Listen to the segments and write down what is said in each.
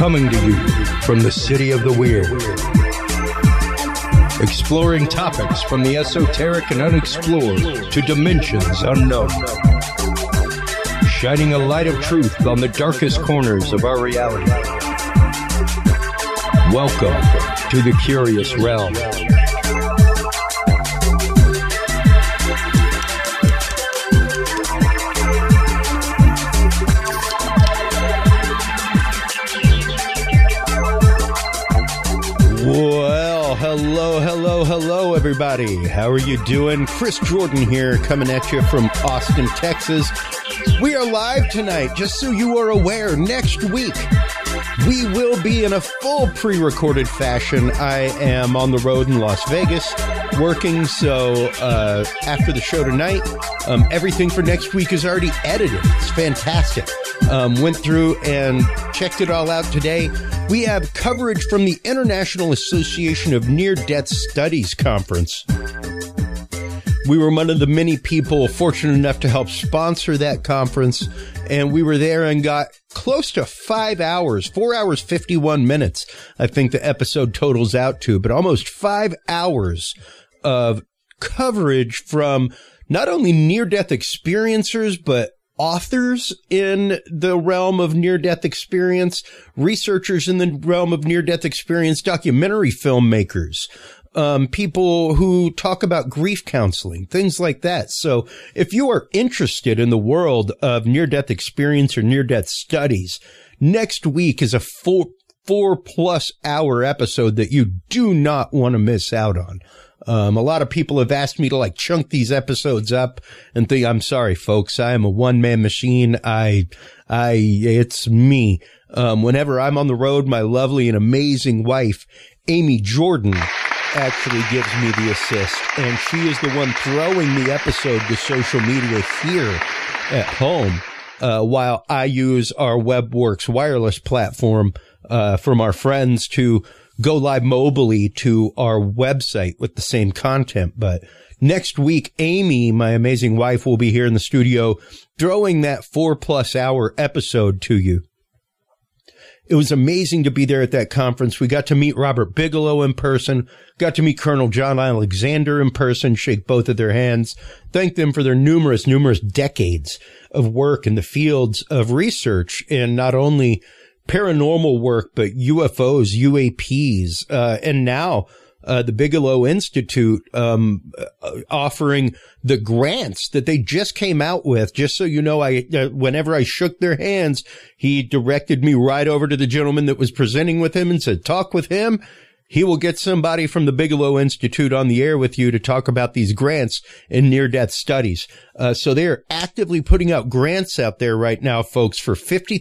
Coming to you from the city of the weird. Exploring topics from the esoteric and unexplored to dimensions unknown. Shining a light of truth on the darkest corners of our reality. Welcome to the Curious Realm. Well, hello, everybody. How are you doing? Chris Jordan here, coming at you from Austin, Texas. We are live tonight, just so you are aware. Next week, we will be in a full pre-recorded fashion. I am on the road in Las Vegas working, so after the show tonight, everything for next week is already edited. It's fantastic. Went through and checked it all out today. We have coverage from the International Association of Near-Death Studies Conference. We were one of the many people fortunate enough to help sponsor that conference, and we were there and got close to 5 hours, 4 hours, 51 minutes, I think the episode totals out to, but almost 5 hours of coverage from not only near-death experiencers, but authors in the realm of near-death experience, researchers in the realm of near-death experience, documentary filmmakers, people who talk about grief counseling, things like that. So if you are interested in the world of near-death experience or near-death studies, next week is a four-plus hour episode that you do not want to miss out on. A lot of people have asked me to chunk these episodes up and think, I'm sorry, folks, I am a one-man machine. It's me. Whenever I'm on the road, my lovely and amazing wife, Amy Jordan, actually gives me the assist, and she is the one throwing the episode to social media here at home, while I use our WebWorks wireless platform, from our friends to go live mobily to our website with the same content. But next week, Amy, my amazing wife, will be here in the studio throwing that 4+ hour episode to you. It was amazing to be there at that conference. We got to meet Robert Bigelow in person, got to meet Colonel John Alexander in person, shake both of their hands, thank them for their numerous decades of work in the fields of research in not only paranormal work, but UFOs, UAPs, and now the Bigelow Institute offering the grants that they just came out with. Just so you know, whenever I shook their hands, he directed me right over to the gentleman that was presenting with him and said, talk with him. He will get somebody from the Bigelow Institute on the air with you to talk about these grants in near-death studies. So they're actively putting out grants out there right now, folks, for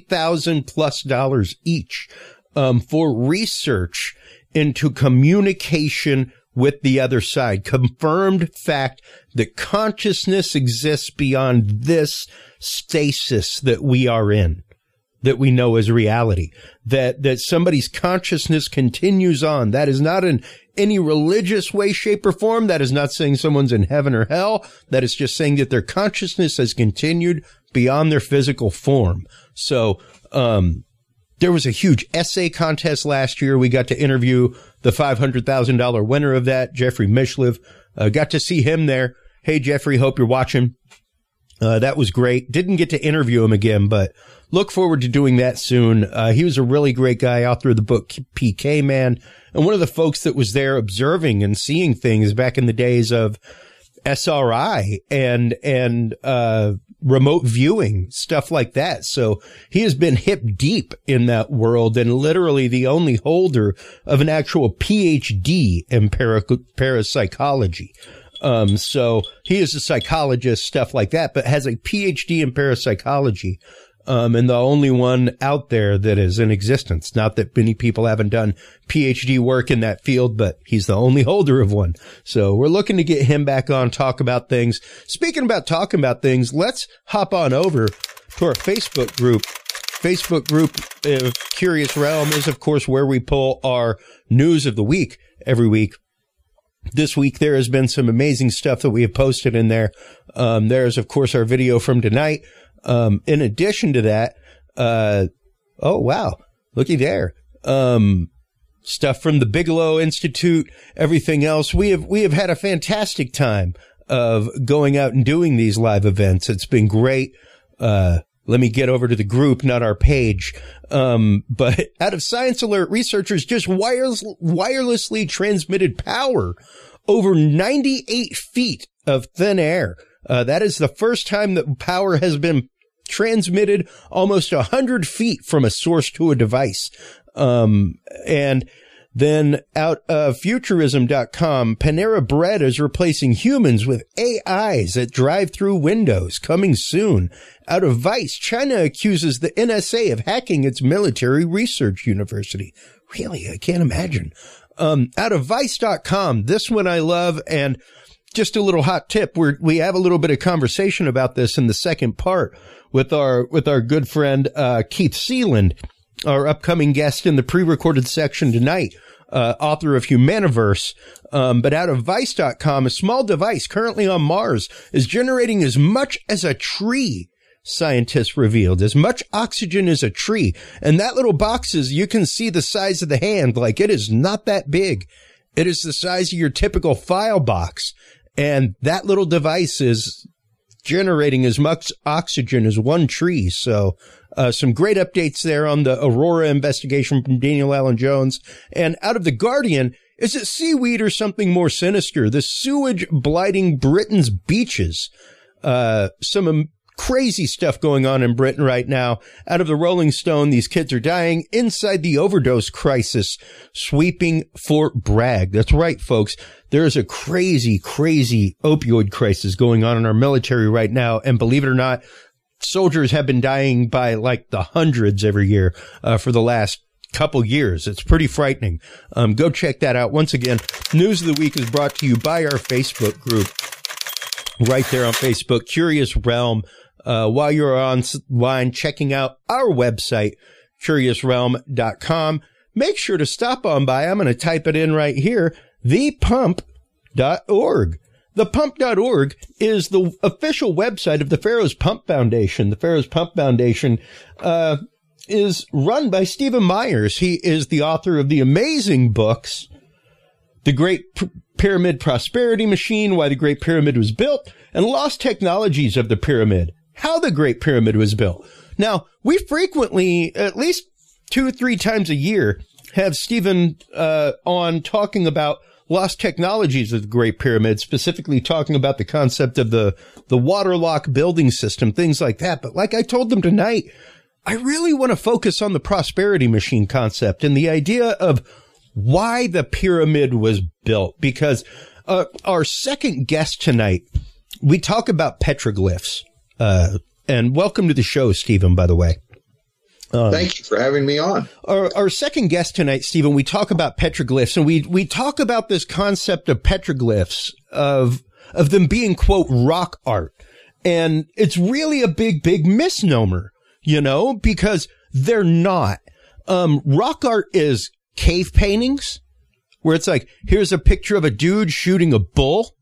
$50,000+ each, for research into communication with the other side. Confirmed fact that consciousness exists beyond this stasis that we are in, that we know as reality, that somebody's consciousness continues on. That is not in any religious way, shape, or form. That is not saying someone's in heaven or hell. That is just saying that their consciousness has continued beyond their physical form. So, there was a huge essay contest last year. We got to interview the $500,000 winner of that, Jeffrey Mishlev. Got to see him there. Hey, Jeffrey, hope you're watching. That was great. Didn't get to interview him again, but look forward to doing that soon. He was a really great guy, author of the book PK Man, and one of the folks that was there observing and seeing things back in the days of SRI and remote viewing, stuff like that. So he has been hip deep in that world and literally the only holder of an actual PhD in parapsychology. So he is a psychologist, stuff like that, but has a PhD in parapsychology. And the only one out there that is in existence. Not that many people haven't done PhD work in that field, but he's the only holder of one. So we're looking to get him back on, talk about things. Speaking about talking about things, let's hop on over to our Facebook group. Facebook group of Curious Realm is, of course, where we pull our news of the week every week. This week, there has been some amazing stuff that we have posted in there. There's, of course, our video from tonight. In addition to that, oh, wow. Looky there. Stuff from the Bigelow Institute, everything else. We have had a fantastic time of going out and doing these live events. It's been great. Let me get over to the group, not our page. But out of Science Alert, researchers just wirelessly transmitted power over 98 feet of thin air. That is the first time that power has been transmitted almost 100 feet from a source to a device. And then out of Futurism.com, Panera Bread is replacing humans with AIs at drive-through windows, coming soon. Out of Vice, China accuses the NSA of hacking its military research university. Really, I can't imagine. Out of Vice.com, this one I love, and just a little hot tip. We have a little bit of conversation about this in the second part with our good friend, Keith Sealand, our upcoming guest in the pre-recorded section tonight, author of Humaniverse. But out of Vice.com, a small device currently on Mars is generating as much as a tree, scientists revealed, as much oxygen as a tree. And that little box is, you can see the size of the hand, like it is not that big. It is the size of your typical file box. And that little device is generating as much oxygen as one tree. So some great updates there on the Aurora investigation from Daniel Allen Jones. And out of The Guardian, is it seaweed or something more sinister? The sewage blighting Britain's beaches. Some crazy stuff going on in Britain right now. Out of the Rolling Stone, these kids are dying inside the overdose crisis sweeping Fort Bragg. That's right, folks. There is a crazy, crazy opioid crisis going on in our military right now. And believe it or not, soldiers have been dying by like the hundreds every year for the last couple years. It's pretty frightening. Go check that out. Once again, News of the Week is brought to you by our Facebook group right there on Facebook, Curious Realm. While you're online checking out our website, curiousrealm.com, make sure to stop on by. I'm going to type it in right here, thepump.org. Thepump.org is the official website of the Pharaoh's Pump Foundation. The Pharaoh's Pump Foundation is run by Stephen Myers. He is the author of the amazing books, The Great Pyramid Prosperity Machine, Why the Great Pyramid Was Built, and Lost Technologies of the Pyramid, How the Great Pyramid Was Built. Now, we frequently, at least 2 or 3 times a year, have Stephen on talking about lost technologies of the Great Pyramid, specifically talking about the concept of the waterlock building system, things like that. But like I told them tonight, I really want to focus on the prosperity machine concept and the idea of why the pyramid was built. Because our second guest tonight, we talk about petroglyphs. And welcome to the show, Stephen, by the way. Thank you for having me on. Our second guest tonight, Stephen, we talk about petroglyphs, and we talk about this concept of petroglyphs, of them being, quote, rock art. And it's really a big, big misnomer, you know, because they're not. Rock art is cave paintings, where it's like, here's a picture of a dude shooting a bull.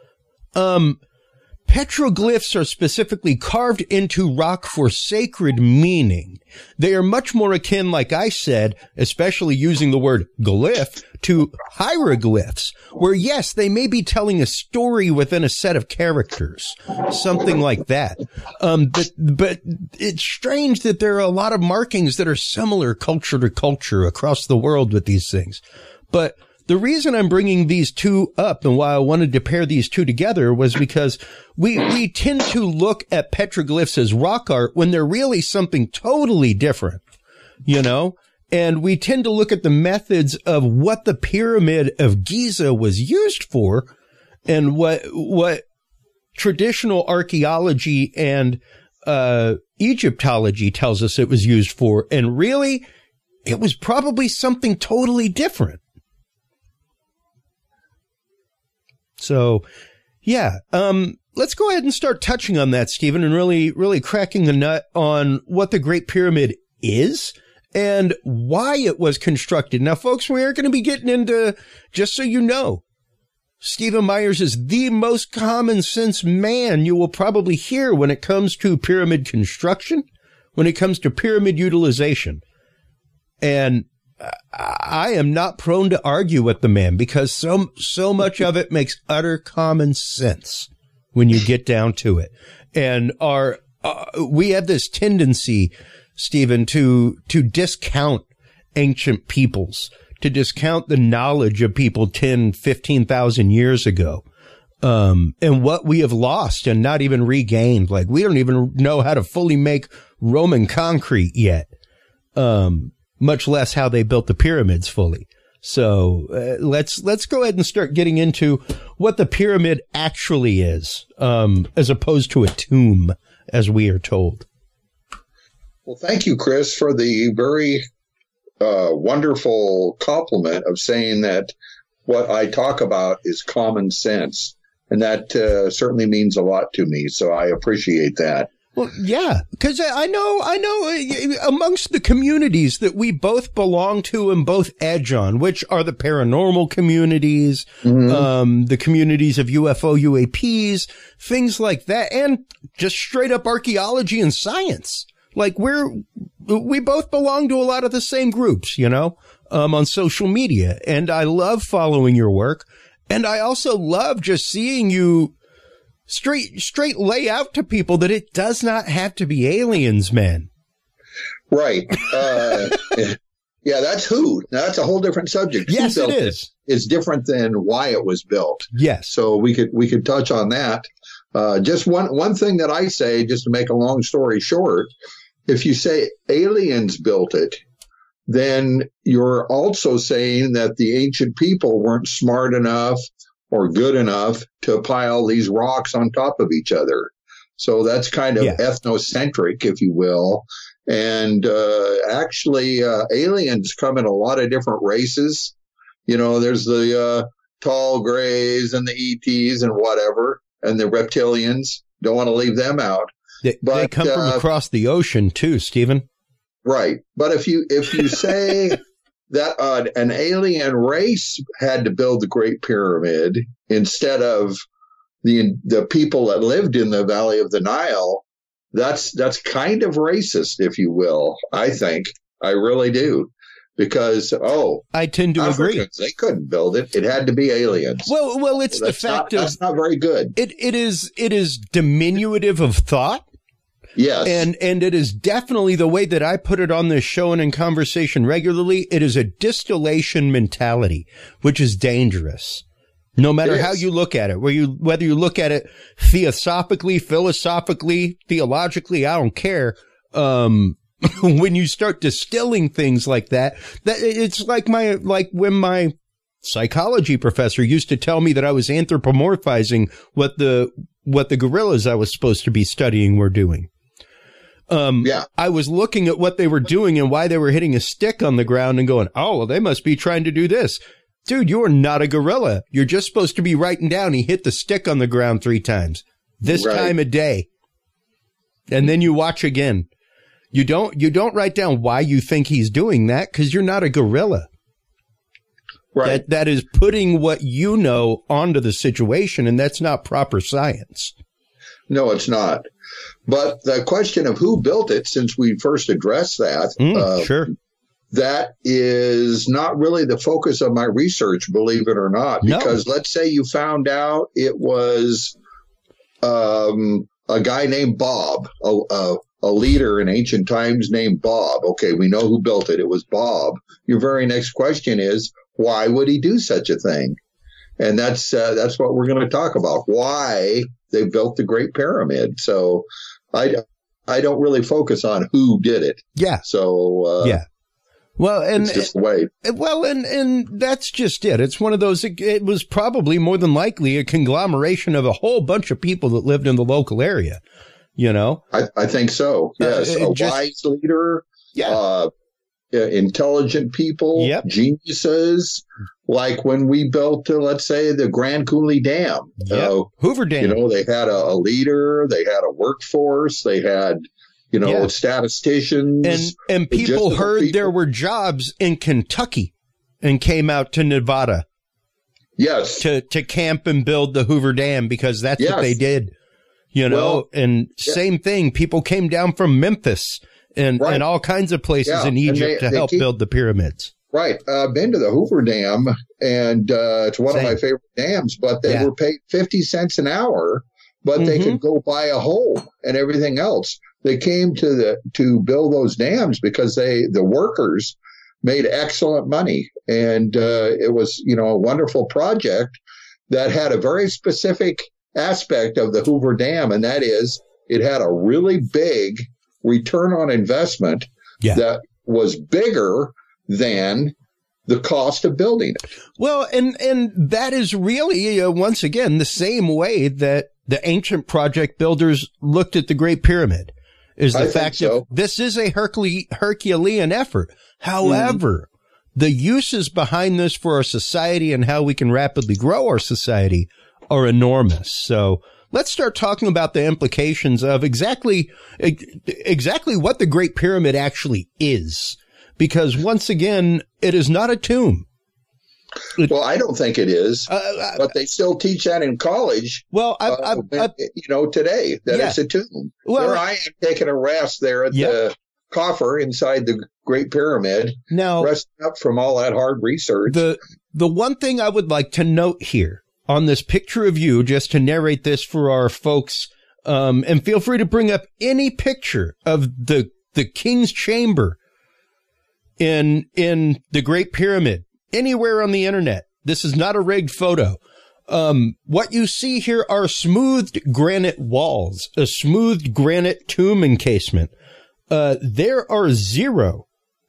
Petroglyphs are specifically carved into rock for sacred meaning. They are much more akin, like I said, especially using the word glyph, to hieroglyphs, where yes, they may be telling a story within a set of characters, something like that. But it's strange that there are a lot of markings that are similar culture to culture across the world with these things. But the reason I'm bringing these two up and why I wanted to pair these two together was because we tend to look at petroglyphs as rock art when they're really something totally different, you know? And we tend to look at the methods of what the Pyramid of Giza was used for and what traditional archaeology and Egyptology tells us it was used for. And really, it was probably something totally different. So, yeah, let's go ahead and start touching on that, Stephen, and really cracking the nut on what the Great Pyramid is and why it was constructed. Now, folks, we aren't going to be getting into, just so you know, Stephen Myers is the most common sense man you will probably hear when it comes to pyramid construction, when it comes to pyramid utilization. And I am not prone to argue with the man because so much of it makes utter common sense when you get down to it. And we have this tendency, Stephen, to discount ancient peoples, to discount the knowledge of people 10, 15,000 years ago. And what we have lost and not even regained. Like, we don't even know how to fully make Roman concrete yet. Much less how they built the pyramids fully. So let's go ahead and start getting into what the pyramid actually is, as opposed to a tomb, as we are told. Well, thank you, Chris, for the very wonderful compliment of saying that what I talk about is common sense. And that certainly means a lot to me. So I appreciate that. Well, yeah, because I know amongst the communities that we both belong to and both edge on, which are the paranormal communities, the communities of UFO, UAPs, things like that, and just straight up archaeology and science. Like we both belong to a lot of the same groups, on social media. And I love following your work. And I also love just seeing you straight lay out to people that it does not have to be aliens, man. Right. Yeah, that's who. Now, that's a whole different subject. Yes, it is. It's different than why it was built. Yes. So we could touch on that. Just one thing that I say, just to make a long story short, if you say aliens built it, then you're also saying that the ancient people weren't smart enough or good enough to pile these rocks on top of each other. So that's kind of ethnocentric, if you will. And actually, aliens come in a lot of different races. There's the tall grays and the ETs and whatever, and the reptilians. Don't want to leave them out. They come from across the ocean too, Stephen. Right. But if you say that an alien race had to build the Great Pyramid instead of the people that lived in the Valley of the Nile, that's kind of racist, if you will. I think I really do, because I tend to agree. They couldn't build it; it had to be aliens. Well, it's the fact of that's not very good. It is diminutive of thought. Yes. And it is definitely the way that I put it on this show and in conversation regularly. It is a distillation mentality, which is dangerous. No matter how you look at it, whether you look at it theosophically, philosophically, theologically, I don't care. When you start distilling things like that it's like when my psychology professor used to tell me that I was anthropomorphizing what the gorillas I was supposed to be studying were doing. I was looking at what they were doing and why they were hitting a stick on the ground and going, oh, well, they must be trying to do this. Dude, you are not a gorilla. You're just supposed to be writing down he hit the stick on the ground 3 times. This time a day. And then you watch again. You don't write down why you think he's doing that, because you're not a gorilla. Right. That is putting what you know onto the situation, and that's not proper science. No, it's not. But the question of who built it, since we first addressed that, sure, that is not really the focus of my research, believe it or not. Because let's say you found out it was a guy named Bob, a leader in ancient times named Bob. Okay, we know who built it. It was Bob. Your very next question is, why would he do such a thing? And that's what we're going to talk about, why they built the Great Pyramid. So I don't really focus on who did it. Yeah. So, well, and it's just the way. Well, and that's just it. It's one of those, it was probably more than likely a conglomeration of a whole bunch of people that lived in the local area, I think so. Yes. Wise leader. Yeah. Intelligent people, geniuses, like when we built, let's say, the Grand Coulee Dam. Hoover Dam. They had a leader, they had a workforce, they had, statisticians. And people heard there were jobs in Kentucky and came out to Nevada. Yes. To camp and build the Hoover Dam, because that's what they did. Same thing. People came down from Memphis and all kinds of places in Egypt to help build the pyramids. Right. I've been to the Hoover Dam, and it's one of my favorite dams, but they were paid 50 cents an hour, but they could go buy a home and everything else. They came to build those dams because the workers made excellent money. And it was, a wonderful project that had a very specific aspect of the Hoover Dam, and that is it had a really big return on investment that was bigger than the cost of building it. Well, and that is really, once again, the same way that the ancient project builders looked at the Great Pyramid, is the fact that this is a Herculean effort. However, the uses behind this for our society and how we can rapidly grow our society are enormous. So let's start talking about the implications of exactly what the Great Pyramid actually is. Because once again, it is not a tomb. Well, I don't think it is, but they still teach that in college. Well, today that it's a tomb. Well, there I am taking a rest there at the coffer inside the Great Pyramid. Now, resting up from all that hard research. The one thing I would like to note here on this picture of you, just to narrate this for our folks, and feel free to bring up any picture of the King's Chamber in the Great Pyramid, anywhere on the internet. This is not a rigged photo. What you see here are smoothed granite walls, a smoothed granite tomb encasement. There are zero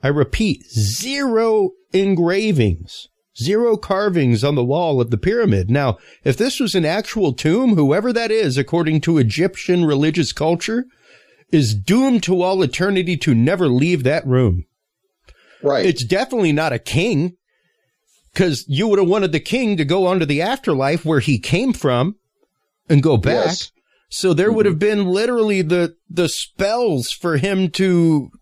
engravings, zero carvings on the wall of the pyramid. Now, if this was an actual tomb, whoever that is, according to Egyptian religious culture, is doomed to all eternity to never leave that room. Right. It's definitely not a king, because you would have wanted the king to go on to the afterlife where he came from and go back. Yes. So there would have been literally the spells for him to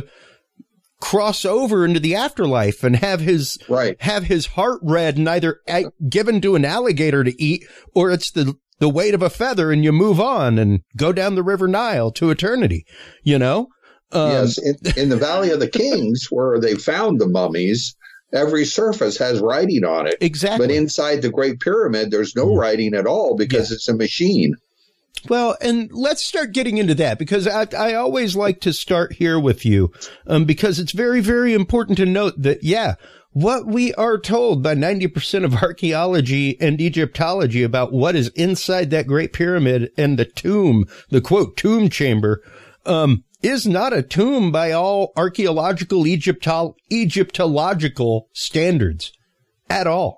cross over into the afterlife and have his heart read and either given to an alligator to eat, or it's the weight of a feather and you move on and go down the River Nile to eternity, Yes, in the Valley of the Kings, where they found the mummies, every surface has writing on it. Exactly. But inside the Great Pyramid, there's no writing at all because it's a machine. Well, and let's start getting into that, because I always like to start here with you, because it's very, very important to note that, what we are told by 90% of archaeology and Egyptology about what is inside that Great Pyramid and the tomb, the quote, tomb chamber, is not a tomb by all archaeological Egyptological standards at all.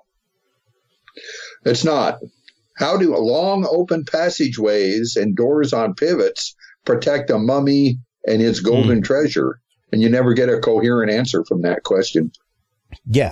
It's not. How do long open passageways and doors on pivots protect a mummy and its golden treasure? And you never get a coherent answer from that question. Yeah.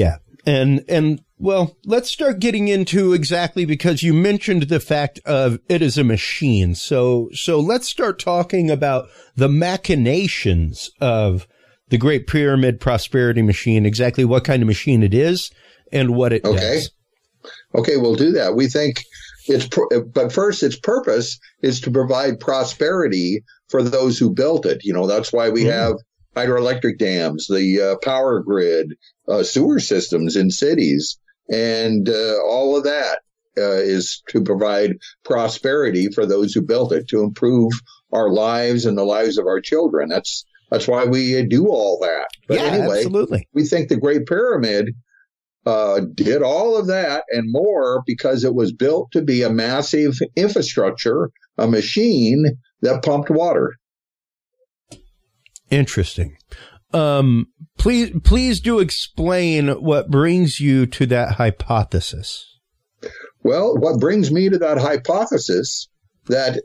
And well, let's start getting into exactly, because you mentioned the fact of it is a machine. So let's start talking about the machinations of the Great Pyramid Prosperity Machine, exactly what kind of machine it is and what it does. Okay, we'll do that. We think but first, its purpose is to provide prosperity for those who built it. That's why we have hydroelectric dams, the power grid, sewer systems in cities, and all of that is to provide prosperity for those who built it, to improve our lives and the lives of our children. That's why we do all that. But anyway, absolutely. We think the Great Pyramid did all of that and more because it was built to be a massive infrastructure, a machine that pumped water. Interesting. Please do explain what brings you to that hypothesis. Well, what brings me to that hypothesis, that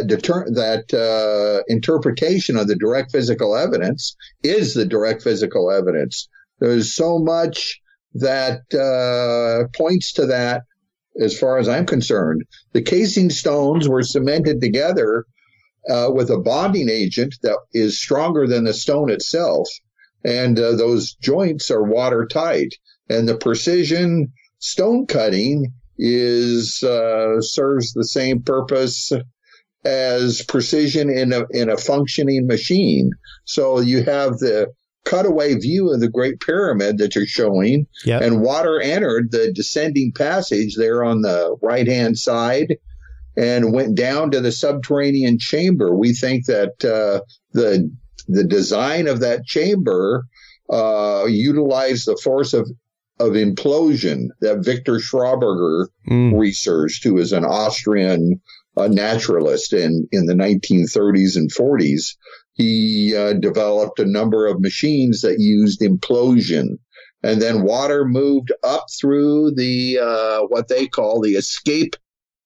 interpretation of the direct physical evidence is the direct physical evidence. There's so much that points to that as far as I'm concerned. The casing stones were cemented together with a bonding agent that is stronger than the stone itself. And those joints are watertight. And the precision stone cutting serves the same purpose as precision in a functioning machine. So you have the cutaway view of the Great Pyramid that you're showing, and water entered the descending passage there on the right-hand side and went down to the subterranean chamber. We think that the design of that chamber utilized the force of implosion that Victor Schauberger researched, who is an Austrian naturalist in the 1930s and 40s. He developed a number of machines that used implosion, and then water moved up through the what they call the escape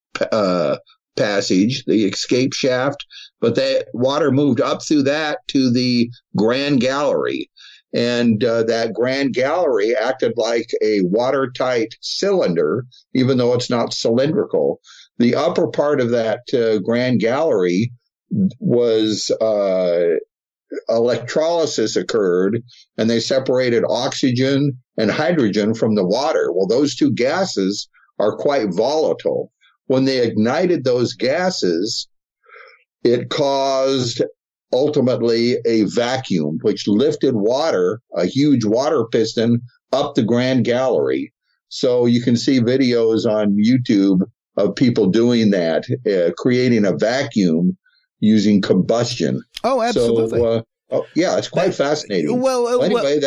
passage, the escape shaft, but that water moved up through that to the Grand Gallery. And that Grand Gallery acted like a watertight cylinder, even though it's not cylindrical. The upper part of that Grand Gallery was electrolysis occurred, and they separated oxygen and hydrogen from the water. Well, those two gases are quite volatile. When they ignited those gases, it caused ultimately a vacuum, which lifted water, a huge water piston, up the Grand Gallery. So you can see videos on YouTube of people doing that, creating a vacuum using combustion. Oh, absolutely. So, it's quite fascinating. Well, anyway,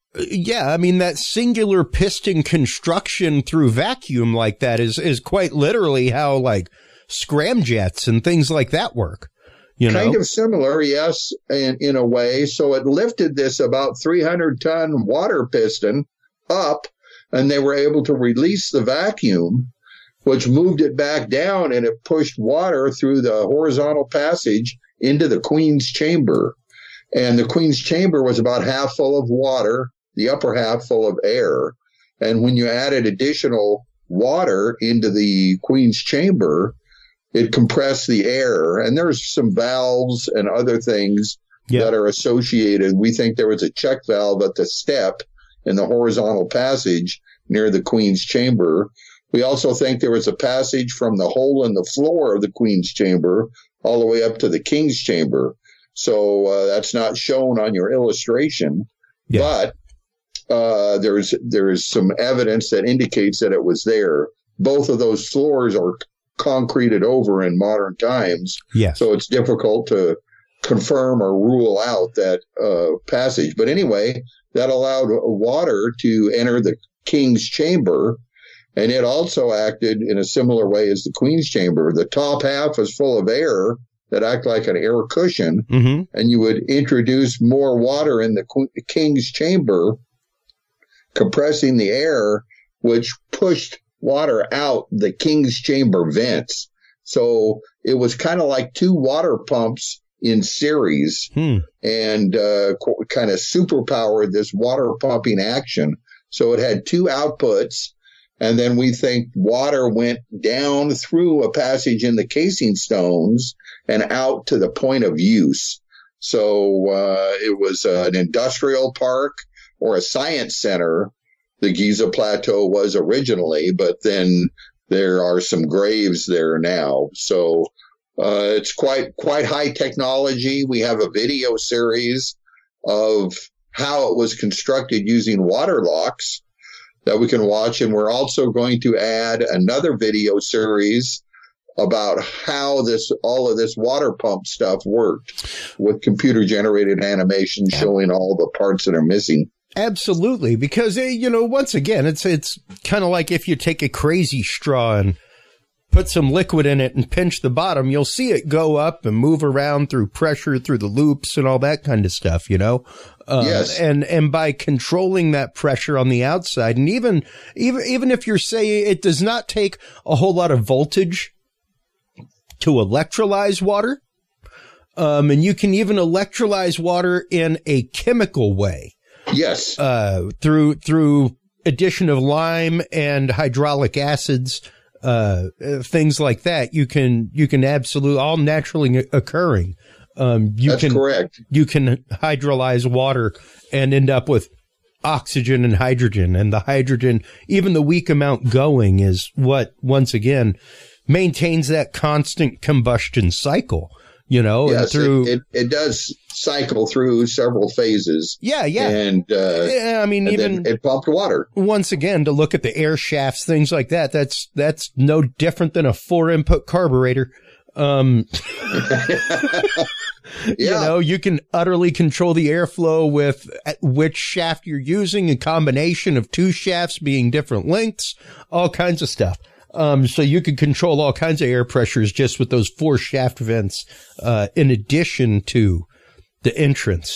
I mean, that singular piston construction through vacuum like that is quite literally how, like, scramjets and things like that work. Kind of similar, yes, in a way. So it lifted this about 300-ton water piston up, and they were able to release the vacuum, which moved it back down, and it pushed water through the horizontal passage into the Queen's Chamber. And the Queen's Chamber was about half full of water, the upper half full of air. And when you added additional water into the Queen's Chamber, it compressed the air. And there's some valves and other things that are associated. We think there was a check valve at the step in the horizontal passage near the Queen's Chamber. We also think there was a passage from the hole in the floor of the Queen's Chamber all the way up to the King's Chamber. So that's not shown on your illustration, but there is some evidence that indicates that it was there. Both of those floors are concreted over in modern times, so it's difficult to confirm or rule out that passage. But anyway, that allowed water to enter the King's Chamber, and it also acted in a similar way as the Queen's Chamber. The top half is full of air that act like an air cushion, and you would introduce more water in the King's Chamber, compressing the air, which pushed water out the King's Chamber vents. So it was kind of like two water pumps in series, and kind of superpowered this water pumping action. So it had two outputs. And then we think water went down through a passage in the casing stones and out to the point of use. So it was an industrial park or a science center. The Giza Plateau was originally, but then there are some graves there now. So it's quite high technology. We have a video series of how it was constructed using water locks that we can watch. And we're also going to add another video series about how all of this water pump stuff worked with computer generated animation showing all the parts that are missing. Absolutely. Because, once again, it's kind of like if you take a crazy straw and put some liquid in it and pinch the bottom, you'll see it go up and move around through pressure, through the loops and all that kind of stuff, Yes. And by controlling that pressure on the outside, and even if you're saying it does not take a whole lot of voltage to electrolyze water, and you can even electrolyze water in a chemical way. Yes. Through addition of lime and hydraulic acids, things like that. You can absolutely, all naturally occurring. That's correct. You can hydrolyze water and end up with oxygen and hydrogen, and the hydrogen, even the weak amount going, is what, once again, maintains that constant combustion cycle, Yes, and it does cycle through several phases. Yeah. And, even it pumped water. Once again, to look at the air shafts, things like that, that's no different than a 4-input carburetor. You can utterly control the airflow with which shaft you're using, a combination of 2 shafts being different lengths, all kinds of stuff. So you could control all kinds of air pressures just with those 4 shaft vents, in addition to the entrance.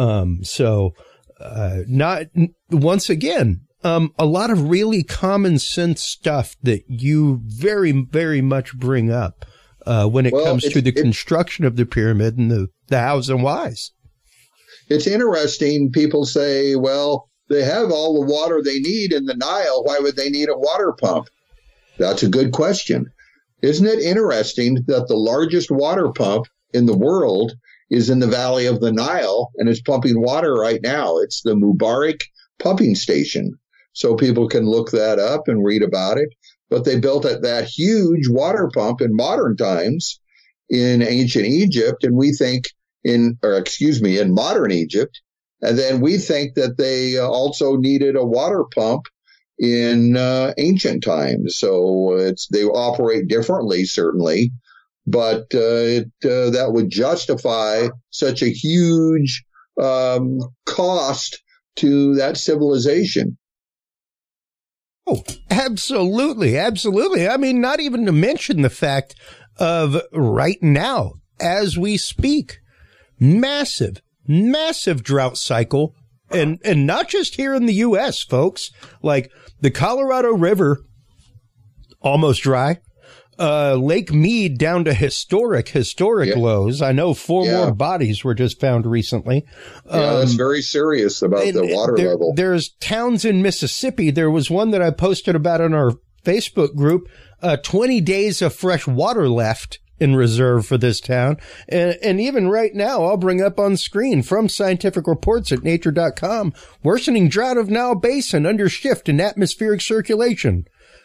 Once again, a lot of really common sense stuff that you very, very much bring up, when it comes to the construction of the pyramid and the hows and whys. It's interesting. People say, well, they have all the water they need in the Nile. Why would they need a water pump? That's a good question. Isn't it interesting that the largest water pump in the world is in the valley of the Nile and is pumping water right now? It's the Mubarak pumping station. So people can look that up and read about it. But they built that huge water pump in modern times in ancient Egypt, and we think in modern Egypt. And then we think that they also needed a water pump in ancient times. So they operate differently, certainly, but that would justify such a huge cost to that civilization. Oh, absolutely. Absolutely. I mean, not even to mention the fact of right now, as we speak, massive drought cycle. And not just here in the U.S., folks, like the Colorado River, almost dry. Lake Mead down to historic lows. I know 4 more bodies were just found recently. That's very serious about the water level. There's towns in Mississippi. There was one that I posted about in our Facebook group, 20 days of fresh water left in reserve for this town. And even right now, I'll bring up on screen from scientific reports at nature.com, worsening drought of Nile Basin under shift in atmospheric circulation.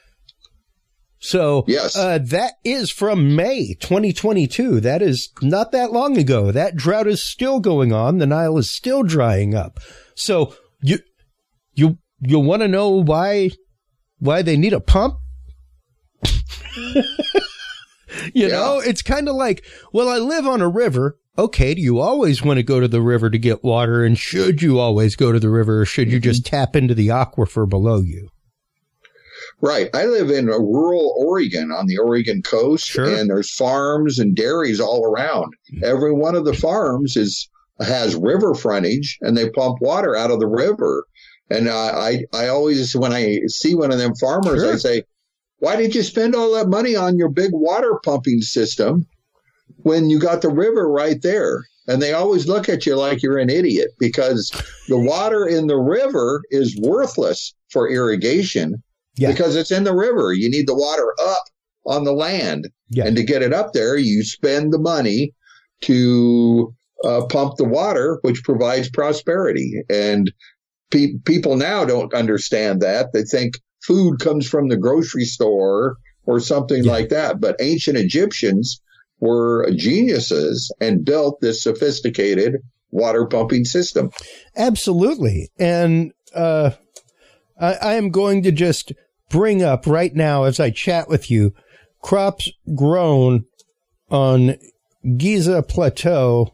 So yes. That is from May 2022. That is not that long ago. That drought is still going on. The Nile is still drying up. So you want to know why they need a pump? You know, it's kind of like, well, I live on a river. Okay, do you always want to go to the river to get water? And should you always go to the river, or should you just tap into the aquifer below you? Right. I live in rural Oregon on the Oregon coast, sure. And there's farms and dairies all around. Every one of the farms has river frontage, and they pump water out of the river. And I always, when I see one of them farmers, sure. I say, why did you spend all that money on your big water pumping system when you got the river right there? And they always look at you like you're an idiot, because the water in the river is worthless for irrigation. Yeah. Because it's in the river. You need the water up on the land. Yeah. And to get it up there, you spend the money to pump the water, which provides prosperity. And people now don't understand that. They think food comes from the grocery store or something like that. But ancient Egyptians were geniuses and built this sophisticated water pumping system. Absolutely. And I am going to just bring up right now, as I chat with you, crops grown on Giza Plateau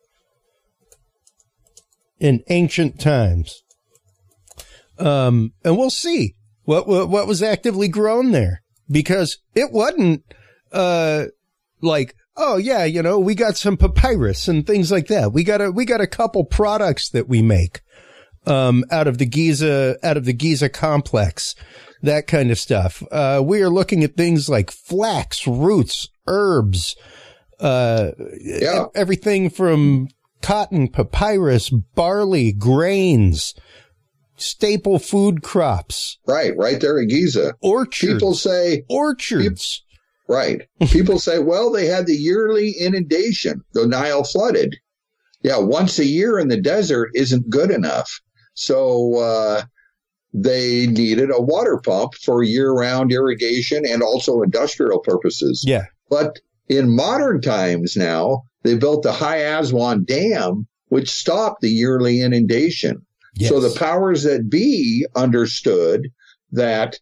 in ancient times. And we'll see what was actively grown there, because it wasn't like, oh yeah, you know, we got some papyrus and things like that. We got a couple products that we make out of the Giza complex, that kind of stuff. We are looking at things like flax, roots, herbs, everything from cotton, papyrus, barley, grains, staple food crops. Right there in Giza. Orchards. People say orchards. Right. People say, well, they had the yearly inundation. The Nile flooded. Yeah, once a year in the desert isn't good enough. So they needed a water pump for year-round irrigation and also industrial purposes. Yeah. But in modern times now, they built the High Aswan Dam, which stopped the yearly inundation. Yes. So the powers that be understood that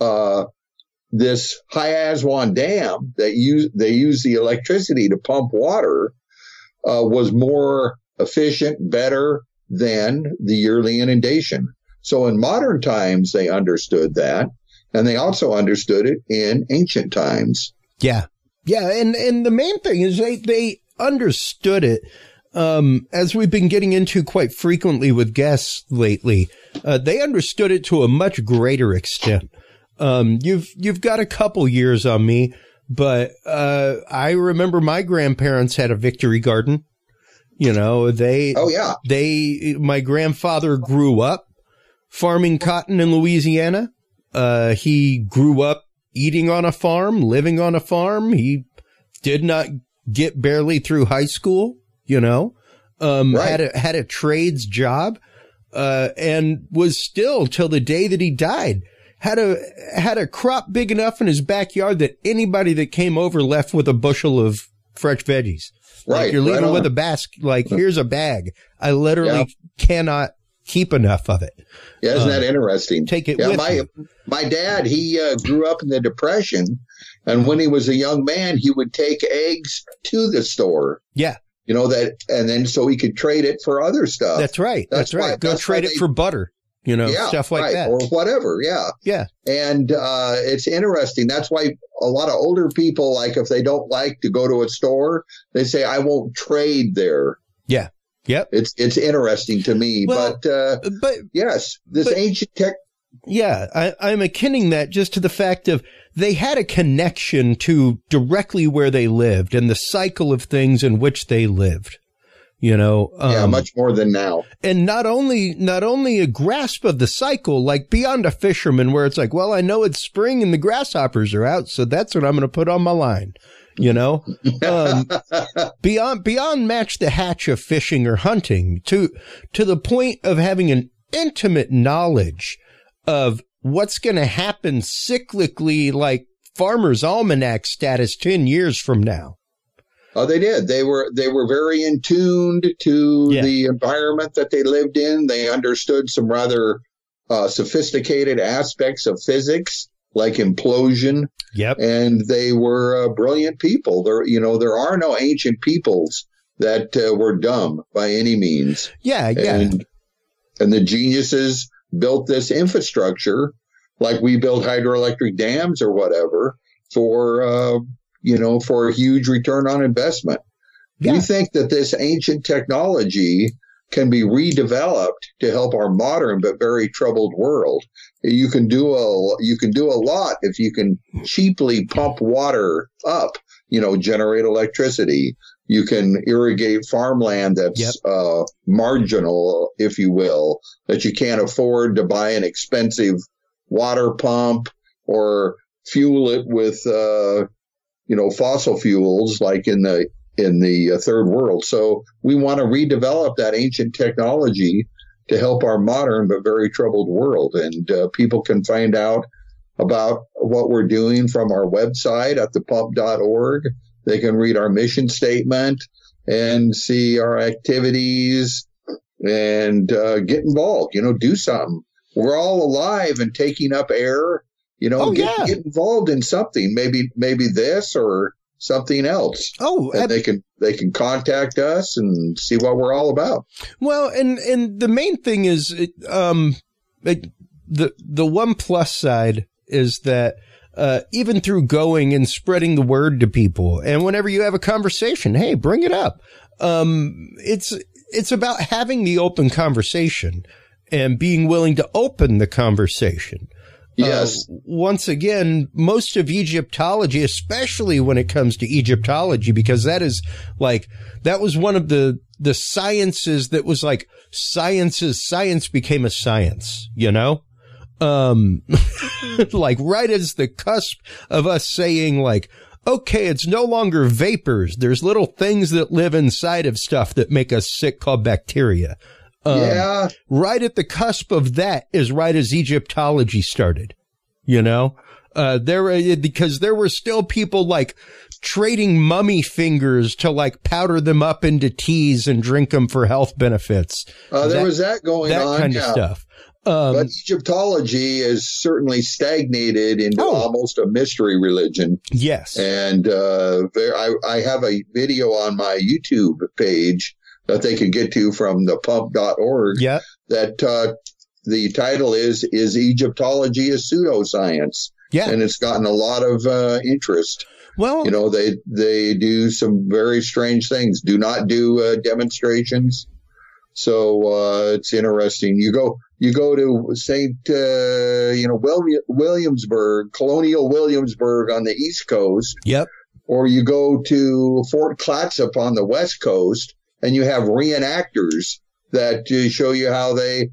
this High Aswan Dam they use the electricity to pump water was more efficient, better than the yearly inundation. So in modern times, they understood that, and they also understood it in ancient times. Yeah. Yeah. And the main thing is they understood it, as we've been getting into quite frequently with guests lately. They understood it to a much greater extent. You've got a couple years on me, but I remember my grandparents had a victory garden. You know, my grandfather grew up farming cotton in Louisiana. He grew up eating on a farm, living on a farm. He did not get barely through high school, you know, Right. had a trades job, and was still till the day that he died, had a crop big enough in his backyard that anybody that came over left with a bushel of fresh veggies. Right. Like you're leaving right with a basket, like here's a bag. I literally cannot keep enough of it. Yeah, isn't that interesting? Take it with you. My dad, he grew up in the Depression, and when he was a young man, he would take eggs to the store. Yeah. You know, and then so he could trade it for other stuff. That's right. That's right. Go trade it for butter, you know, stuff like that. Or whatever. Yeah. Yeah. And it's interesting. That's why a lot of older people, like if they don't like to go to a store, they say, I won't trade there. Yeah. Yep. It's interesting to me. Well, but yes, this ancient tech. Yeah, I'm akinning that just to the fact of they had a connection to directly where they lived and the cycle of things in which they lived, you know. Much more than now. And not only a grasp of the cycle, like beyond a fisherman where it's like, well, I know it's spring and the grasshoppers are out, so that's what I'm going to put on my line, you know. Beyond match the hatch of fishing or hunting to the point of having an intimate knowledge of what's going to happen cyclically, like Farmer's Almanac status 10 years from now. Oh, they did. They were very in tune to the environment that they lived in. They understood some rather sophisticated aspects of physics, like implosion. Yep. And they were brilliant people. There are no ancient peoples that were dumb by any means. Yeah, yeah. And the geniuses built this infrastructure, like we build hydroelectric dams or whatever, for a huge return on investment. Yeah. We think that this ancient technology can be redeveloped to help our modern but very troubled world. You can do a lot if you can cheaply pump water up, generate electricity. You can irrigate farmland that's marginal, if you will, that you can't afford to buy an expensive water pump or fuel it with, fossil fuels like in the third world. So we want to redevelop that ancient technology to help our modern but very troubled world. And people can find out about what we're doing from our website at thepump.org. They can read our mission statement and see our activities and get involved, do something. We're all alive and taking up air, get involved in something, maybe this or something else. And they can contact us and see what we're all about. Well, and the main thing is, the one plus side is that, even through going and spreading the word to people, and whenever you have a conversation, hey, bring it up. It's about having the open conversation and being willing to open the conversation. Yes. Once again, most of Egyptology, especially when it comes to Egyptology, because that was one of the sciences that was like science became a science, like right as the cusp of us saying like, okay, it's no longer vapors. There's little things that live inside of stuff that make us sick called bacteria. Right at the cusp of that is right as Egyptology started, because there were still people like trading mummy fingers to like powder them up into teas and drink them for health benefits. There was that going on. That kind of stuff. But Egyptology is certainly stagnated into almost a mystery religion. Yes. And I have a video on my YouTube page that they can get to from thepump.org. Yeah. That the title is Egyptology a Pseudoscience? Yeah. And it's gotten a lot of interest. Well, they do some very strange things. Do not do demonstrations. So it's interesting. You go to St. Williamsburg, Colonial Williamsburg on the East Coast. Yep. Or you go to Fort Clatsop on the West Coast, and you have reenactors that show you how they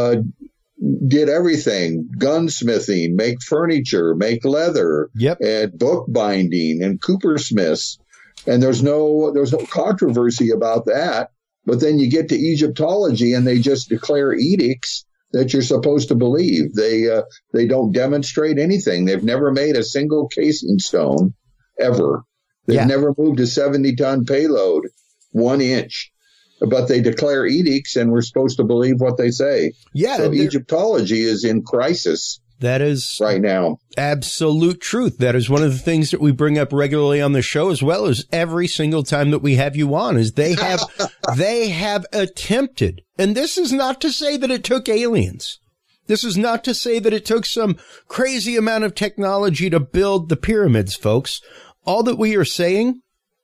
did everything: gunsmithing, make furniture, make leather, and bookbinding and coopersmiths. And there's no controversy about that. But then you get to Egyptology and they just declare edicts that you're supposed to believe. They don't demonstrate anything. They've never made a single casing stone ever. They've never moved a 70-ton payload 1 inch. But they declare edicts and we're supposed to believe what they say. Yeah. So Egyptology is in crisis. That is right now absolute truth. That is one of the things that we bring up regularly on the show, as well as every single time that we have you on, is they have attempted. And this is not to say that it took aliens. This is not to say that it took some crazy amount of technology to build the pyramids, folks. All that we are saying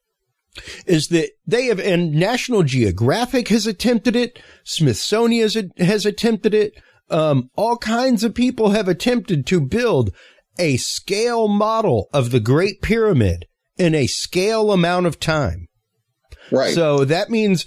is that they have, and National Geographic has attempted it. Smithsonian has attempted it. All kinds of people have attempted to build a scale model of the Great Pyramid in a scale amount of time. Right. So that means,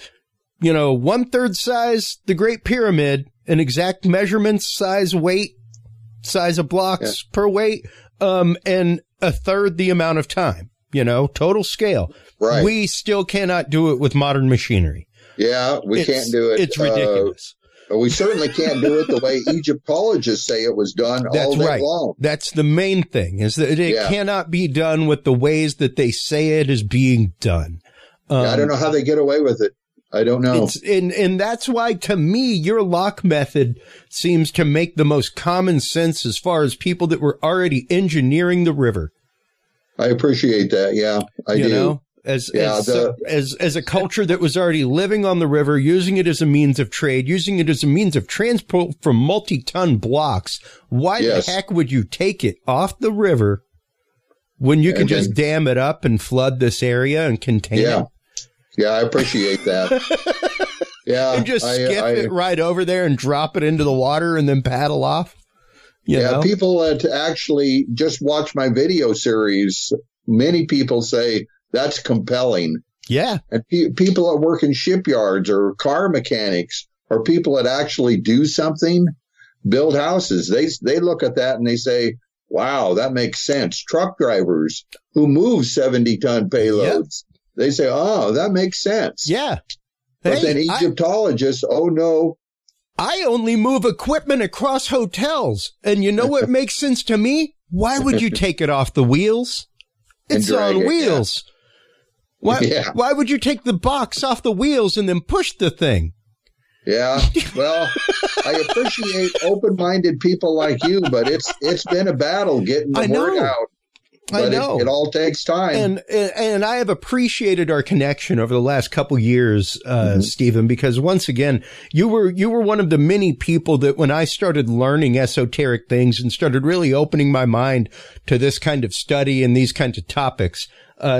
1/3 size the Great Pyramid, an exact measurements, size, weight, size of blocks per weight, and 1/3 the amount of time, total scale. Right. We still cannot do it with modern machinery. Yeah, we can't do it. It's ridiculous. We certainly can't do it the way Egyptologists say it was done all day long. That's the main thing, is that it cannot be done with the ways that they say it is being done. I don't know how they get away with it. I don't know. And that's why, to me, your lock method seems to make the most common sense as far as people that were already engineering the river. I appreciate that. Yeah, I do. As a culture that was already living on the river, using it as a means of trade, using it as a means of transport from multi-ton blocks, why the heck would you take it off the river when you can just dam it up and flood this area and contain it? Yeah, I appreciate that. Yeah. And just skip it right over there and drop it into the water and then paddle off. You know? People that actually just watch my video series, many people say, that's compelling. Yeah. And people that work in shipyards or car mechanics or people that actually do something, build houses, they look at that and they say, wow, that makes sense. Truck drivers who move 70-ton payloads, they say, oh, that makes sense. Yeah. But then Egyptologists, oh, no. I only move equipment across hotels. And you know what makes sense to me? Why would you take it off the wheels? It's on wheels. Why would you take the box off the wheels and then push the thing? Yeah, well, I appreciate open-minded people like you, but it's been a battle getting the word out. But I know. It all takes time. And I have appreciated our connection over the last couple years, Stephen, because once again, you were one of the many people that when I started learning esoteric things and started really opening my mind to this kind of study and these kinds of topics,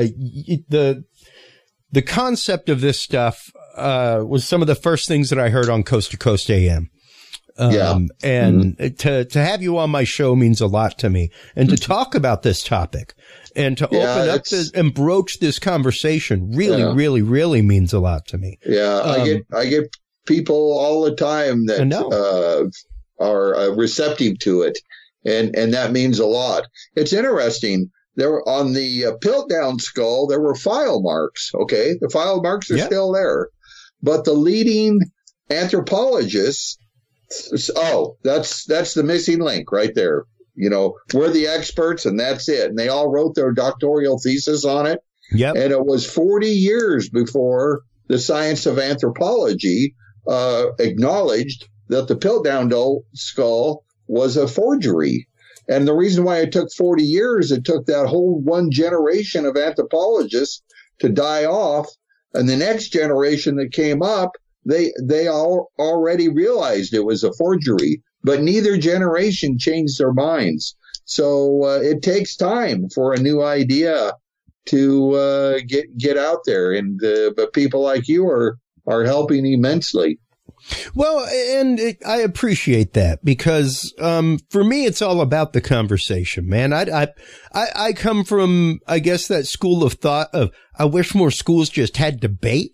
the concept of this stuff was some of the first things that I heard on Coast to Coast AM. And to have you on my show means a lot to me, and to talk about this topic and to open up and broach this conversation really really means a lot to me. Yeah. I get people all the time that are receptive to it. And that means a lot. It's interesting. There were on the Piltdown skull, there were file marks. Okay. The file marks are still there, but the leading anthropologists, that's the missing link right there. We're the experts and that's it. And they all wrote their doctoral thesis on it. Yep. And it was 40 years before the science of anthropology acknowledged that the Piltdown skull was a forgery. And the reason why it took 40 years, it took that whole one generation of anthropologists to die off. And the next generation that came up, they all already realized it was a forgery, but neither generation changed their minds. So it takes time for a new idea to get out there, but people like you are helping immensely. Well, and I appreciate that because for me, it's all about the conversation, man. I come from, I guess, that school of thought of I wish more schools just had debate.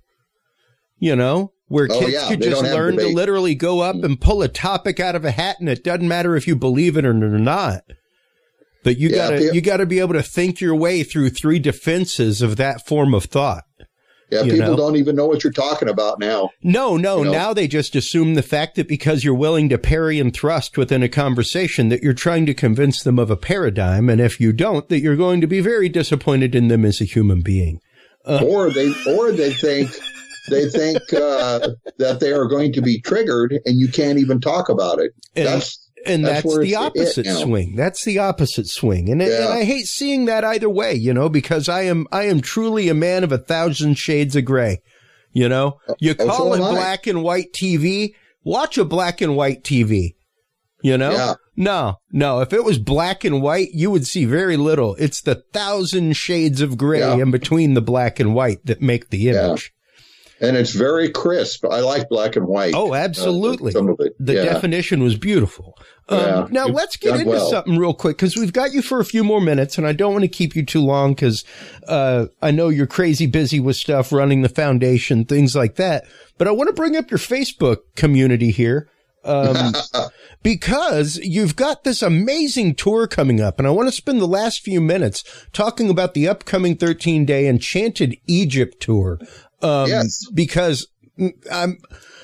Where kids could just learn to literally go up and pull a topic out of a hat, and it doesn't matter if you believe it or not. But you gotta be able to think your way through three defenses of that form of thought. Yeah, people don't even know what you're talking about now. No. Now they just assume the fact that because you're willing to parry and thrust within a conversation that you're trying to convince them of a paradigm, and if you don't, that you're going to be very disappointed in them as a human being. Or they think that they are going to be triggered and you can't even talk about it. That's the opposite swing. That's the opposite swing. And I hate seeing that either way, because I am truly a man of 1,000 shades of gray. You call it black and white TV, watch a black and white TV, No, if it was black and white, you would see very little. It's the 1,000 shades of gray in between the black and white that make the image. And it's very crisp. I like black and white. Oh, absolutely. Some of it. The definition was beautiful. Now let's get into something real quick because we've got you for a few more minutes and I don't want to keep you too long because I know you're crazy busy with stuff, running the foundation, things like that. But I want to bring up your Facebook community here because you've got this amazing tour coming up. And I want to spend the last few minutes talking about the upcoming 13-day Enchanted Egypt tour. Because I'm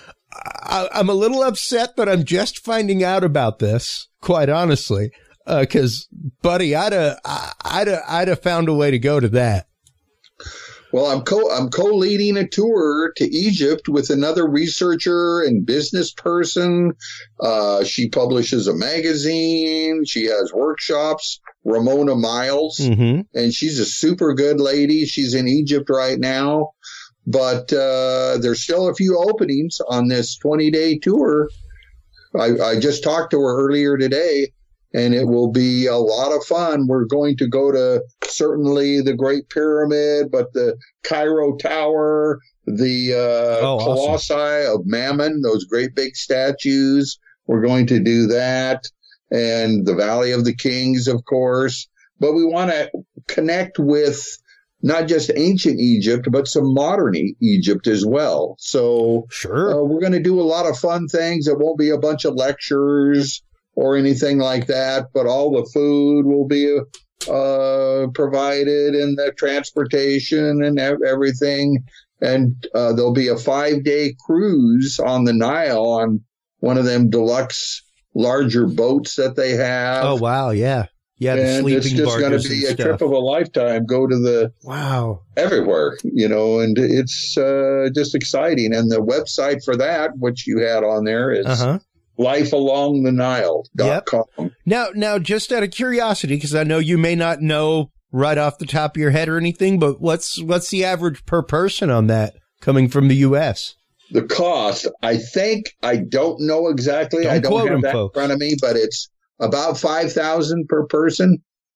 a little upset that I'm just finding out about this, quite honestly, because buddy, I'd have found a way to go to that. Well, I'm co-leading a tour to Egypt with another researcher and business person. She publishes a magazine. She has workshops, Ramona Miles, and she's a super good lady. She's in Egypt right now. But there's still a few openings on this 20-day tour. I just talked to her earlier today, and it will be a lot of fun. We're going to go to certainly the Great Pyramid, but the Cairo Tower, the Colossi of Mammon, those great big statues. We're going to do that, and the Valley of the Kings, of course. But we want to connect with not just ancient Egypt, but some modern Egypt as well. So we're going to do a lot of fun things. It won't be a bunch of lectures or anything like that, but all the food will be provided and the transportation and everything. And there'll be a 5-day cruise on the Nile on one of them deluxe larger boats that they have. Oh, wow. Yeah. Yeah, the and it's just going to be a trip of a lifetime. Go to the everywhere, and it's just exciting. And the website for that, which you had on there, is lifealongthenile.com. Yep. Now, just out of curiosity, because I know you may not know right off the top of your head or anything, but what's the average per person on that coming from the U.S.? The cost, I don't know exactly. I don't have that in front of me, but it's about $5,000 per person.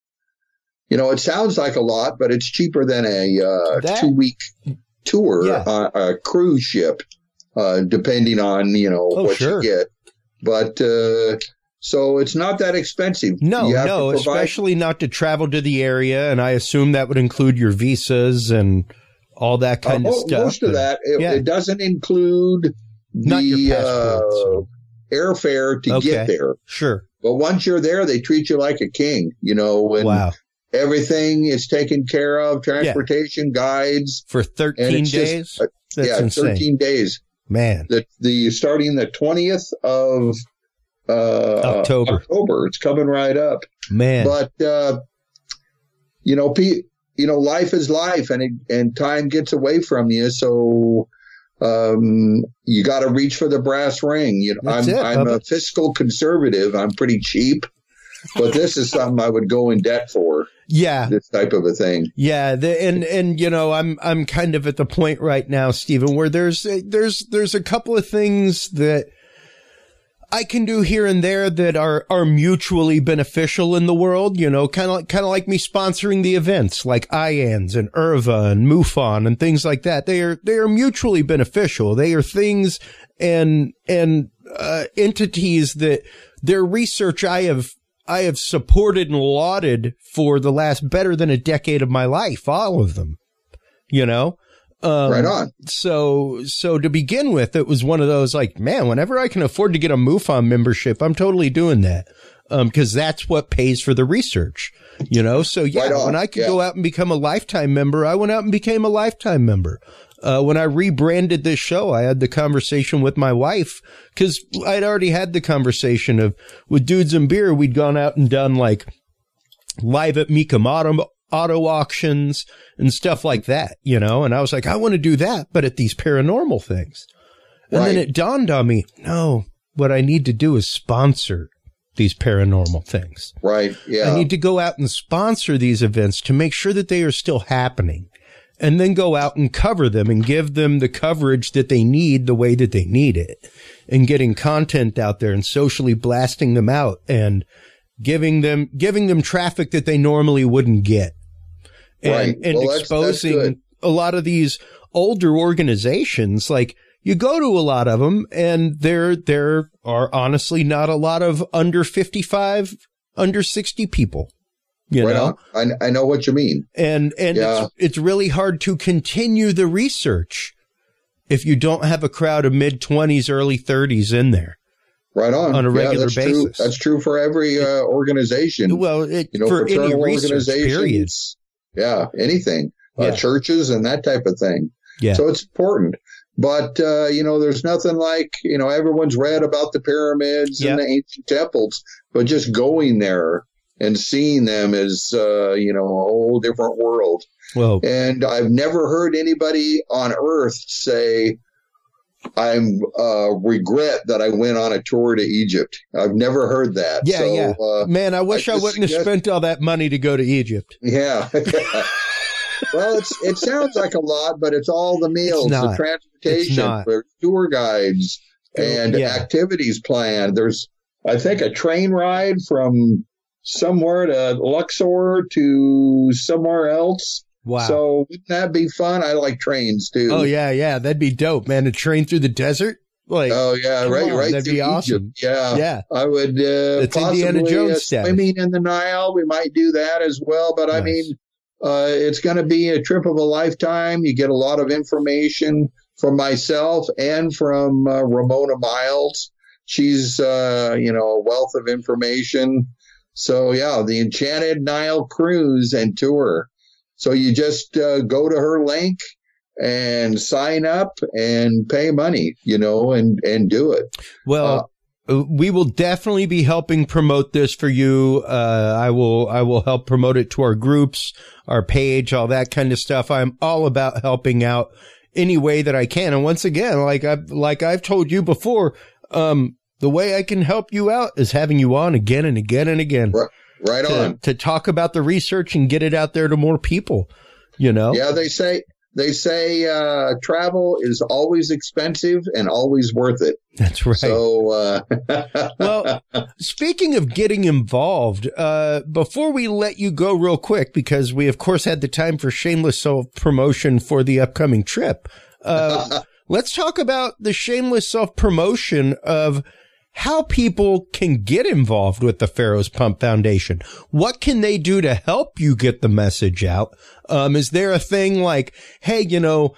It sounds like a lot, but it's cheaper than a 2-week tour on a cruise ship, depending on, what you get. But so it's not that expensive. No, especially not to travel to the area. And I assume that would include your visas and all that kind of stuff. Most of that. It doesn't include the airfare to get there. Sure. But once you're there, they treat you like a king, and everything is taken care of, transportation, guides. For 13 days? That's insane. 13 days. man. The starting the 20th of October. It's coming right up, man. But life is life, and time gets away from you. So you got to reach for the brass ring. I'm a fiscal conservative. I'm pretty cheap, but this is something I would go in debt for. Yeah, this type of a thing. Yeah, I'm kind of at the point right now, Stephen, where there's a couple of things that I can do here and there that are mutually beneficial in the world, kind of like me sponsoring the events like IANS and IRVA and MUFON and things like that. They are mutually beneficial. They are things and entities that their research I have supported and lauded for the last better than a decade of my life, all of them, right on. So to begin with, it was one of those like, man, whenever I can afford to get a MUFON membership, I'm totally doing that. Cause that's what pays for the research, So yeah, right when I could go out and become a lifetime member, I went out and became a lifetime member. When I rebranded this show, I had the conversation with my wife because I'd already had the conversation with Dudes and Beer. We'd gone out and done like live at Mecum auto auctions and stuff like that, and I was like, I want to do that, but at these paranormal things. And then it dawned on me, no, what I need to do is sponsor these paranormal things. Right. Yeah. I need to go out and sponsor these events to make sure that they are still happening. And then go out and cover them and give them the coverage that they need the way that they need it, and getting content out there and socially blasting them out and giving them traffic that they normally wouldn't get. And exposing that's a lot of these older organizations. Like, you go to a lot of them and there are honestly not a lot of under 55, under 60 people. I know what you mean. And it's really hard to continue the research if you don't have a crowd of mid-20s, early 30s in there. Right on a regular basis. True. That's true for every organization. Well, for any research, period. Yeah, anything. Churches and that type of thing. Yeah. So it's important. But, there's nothing like, everyone's read about the pyramids and the ancient temples, but just going there and seeing them is, a whole different world. Well, and I've never heard anybody on earth say, I'm regret that I went on a tour to Egypt. I've never heard that. Yeah, man, I wish I wouldn't have spent all that money to go to Egypt. Yeah. Well, it sounds like a lot, but it's all the meals, the transportation, there's tour guides, and activities planned. There's, I think, a train ride from somewhere to Luxor to somewhere else. Wow. So wouldn't that be fun? I like trains too. Oh, yeah. That'd be dope, man. A train through the desert? Like, oh, yeah, right. That'd be awesome. Yeah. I would it's possibly Indiana Jones swimming in the Nile. We might do that as well. But nice. I mean, it's going to be a trip of a lifetime. You get a lot of information from myself and from Ramona Miles. She's, a wealth of information. So, yeah, the Enchanted Nile Cruise and Tour. So you just go to her link and sign up and pay money, and do it. Well, we will definitely be helping promote this for you. I will help promote it to our groups, our page, all that kind of stuff. I'm all about helping out any way that I can. And once again, like I've told you before, the way I can help you out is having you on again and again and again. Right on. To talk about the research and get it out there to more people, Yeah, they say travel is always expensive and always worth it. That's right. So, well, speaking of getting involved, before we let you go real quick, because we of course had the time for shameless self-promotion for the upcoming trip, let's talk about the shameless self-promotion of how people can get involved with the Pharaoh's Pump Foundation. What can they do to help you get the message out? Is there a thing like, hey, donate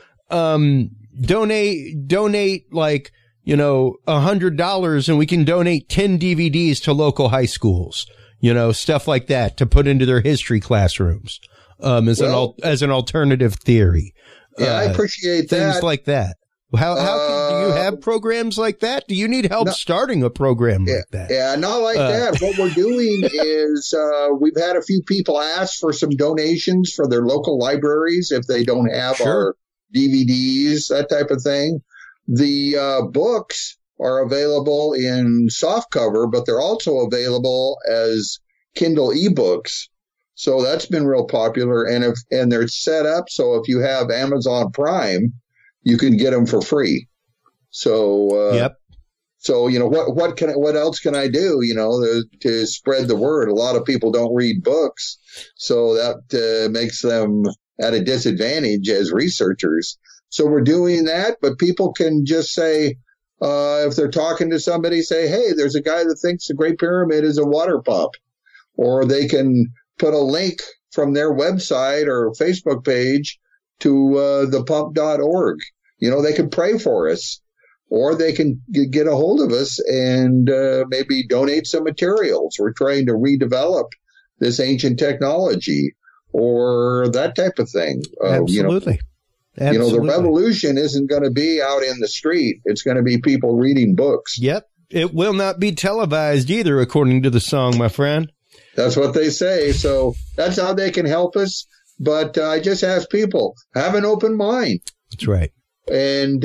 like, $100 and we can donate 10 DVDs to local high schools, stuff like that to put into their history classrooms, as an alternative theory. Yeah, I appreciate that. Things like that. How do you have programs like that? Do you need help starting a program like that? Yeah, not like that. What we're doing is we've had a few people ask for some donations for their local libraries if they don't have our DVDs, that type of thing. The books are available in softcover, but they're also available as Kindle ebooks. So that's been real popular, and they're set up so if you have Amazon Prime, you can get them for free. So, So, what else can I do, to spread the word? A lot of people don't read books, so that makes them at a disadvantage as researchers. So we're doing that, but people can just say, if they're talking to somebody, say, hey, there's a guy that thinks the Great Pyramid is a water pump. Or they can put a link from their website or Facebook page to thepump.org. They can pray for us, or they can get a hold of us and maybe donate some materials. We're trying to redevelop this ancient technology or that type of thing. Absolutely. The revolution isn't going to be out in the street. It's going to be people reading books. Yep. It will not be televised either, according to the song, my friend. That's what they say. So that's how they can help us. But I just ask people, have an open mind. That's right. And,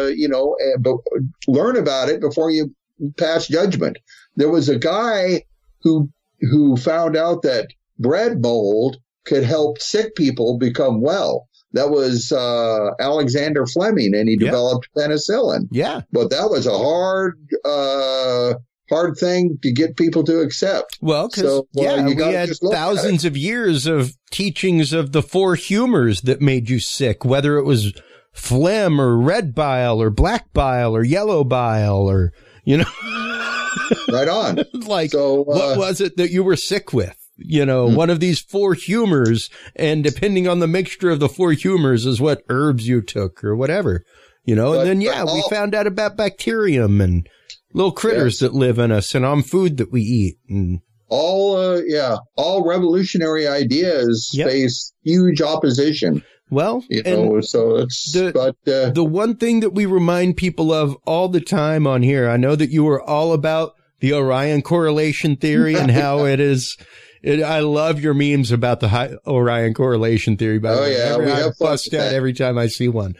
learn about it before you pass judgment. There was a guy who found out that bread mold could help sick people become well. That was Alexander Fleming, and he developed penicillin. Yeah. But that was a hard thing to get people to accept. Well, because we had thousands of years of teachings of the four humors that made you sick, whether it was phlegm or red bile or black bile or yellow bile or, Right on. What was it that you were sick with? One of these four humors, and depending on the mixture of the four humors is what herbs you took or whatever, and then, we found out about bacterium and little critters that live in us and on food that we eat. And all revolutionary ideas face huge opposition. Well, so it's, the one thing that we remind people of all the time on here, I know that you were all about the Orion correlation theory and how it is. I love your memes about the Orion correlation theory. By the way, I bust out every time I see one.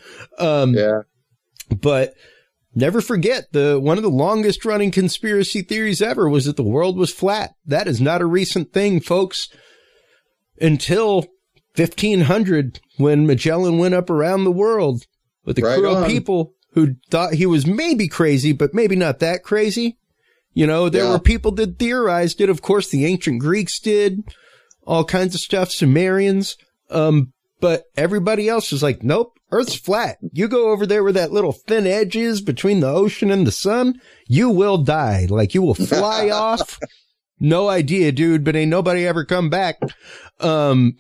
But never forget, one of the longest running conspiracy theories ever was that the world was flat. That is not a recent thing, folks. Until 1500, when Magellan went up around the world with a crew of people who thought he was maybe crazy, but maybe not that crazy. There were people that theorized it. Of course, the ancient Greeks did all kinds of stuff, Sumerians. But everybody else was like, nope, Earth's flat. You go over there where that little thin edge is between the ocean and the sun, you will die. Like, you will fly off. No idea, dude, but ain't nobody ever come back. Well.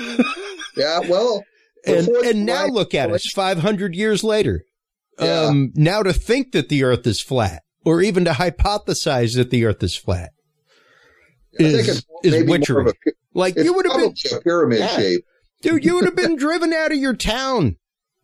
And now look at us 500 years later. Now to think that the Earth is flat, or even to hypothesize that the Earth is flat, is witchery. You would have been a pyramid shape. Dude, you would have been driven out of your town.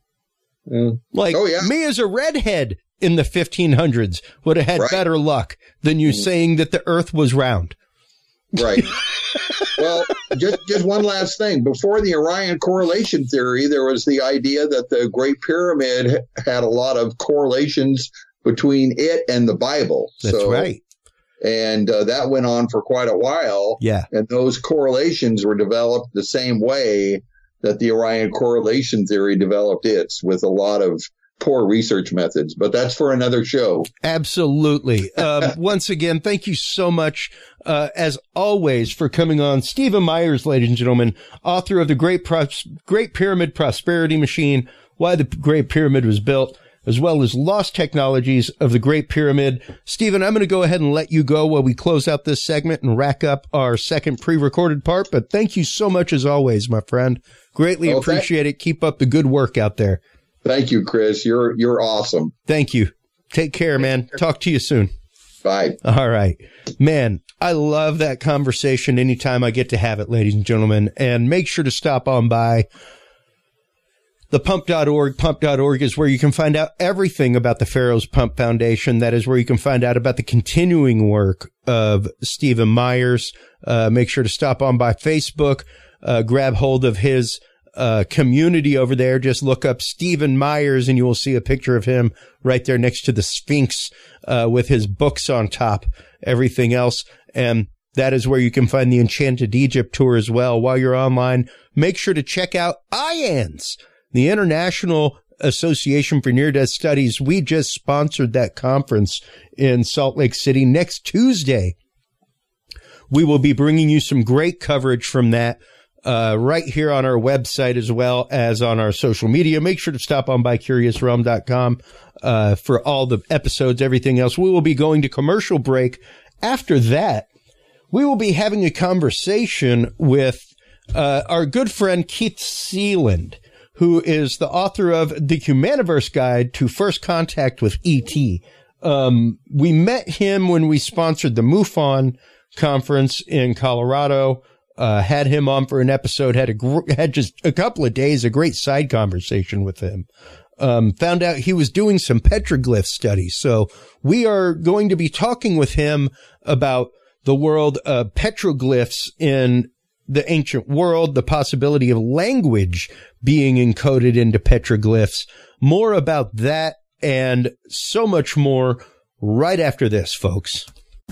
Me as a redhead in the 1500s would have had better luck than you saying that the Earth was round. Right. Well, just one last thing. Before the Orion correlation theory, there was the idea that the Great Pyramid had a lot of correlations between it and the Bible. That's right. And that went on for quite a while. Yeah. And those correlations were developed the same way that the Orion correlation theory developed its, with a lot of poor research methods. But that's for another show. Absolutely. Once again, thank you so much, as always, for coming on. Stephen Myers, ladies and gentlemen, author of The Great Pyramid Prosperity Machine, Why the Great Pyramid Was Built, as well as Lost Technologies of the Great Pyramid. Stephen, I'm going to go ahead and let you go while we close out this segment and rack up our second pre-recorded part. But thank you so much, as always, my friend. Greatly appreciate it. Keep up the good work out there. Thank you, Chris. You're awesome. Thank you. Take care, man. Talk to you soon. Bye. All right. Man, I love that conversation anytime I get to have it, ladies and gentlemen. And make sure to stop on by thepump.org. Pump.org is where you can find out everything about the Pharaoh's Pump Foundation. That is where you can find out about the continuing work of Stephen Myers. Make sure to stop on by Facebook, grab hold of his community over there. Just look up Stephen Myers and you will see a picture of him right there next to the Sphinx, with his books on top, everything else. And that is where you can find the Enchanted Egypt tour as well. While you're online, make sure to check out IANS, the International Association for Near-Death Studies. We just sponsored that conference in Salt Lake City. Next Tuesday, we will be bringing you some great coverage from that right here on our website as well as on our social media. Make sure to stop on by CuriousRealm.com for all the episodes, everything else. We will be going to commercial break. After that, we will be having a conversation with our good friend Keith Sealand, who is the author of The Humaniverse Guide to First Contact with E.T. We met him when we sponsored the MUFON conference in Colorado, had him on for an episode, had just a couple of days, a great side conversation with him. Found out he was doing some petroglyph studies. So we are going to be talking with him about the world of petroglyphs in the ancient world, the possibility of language being encoded into petroglyphs. More about that and so much more right after this, folks.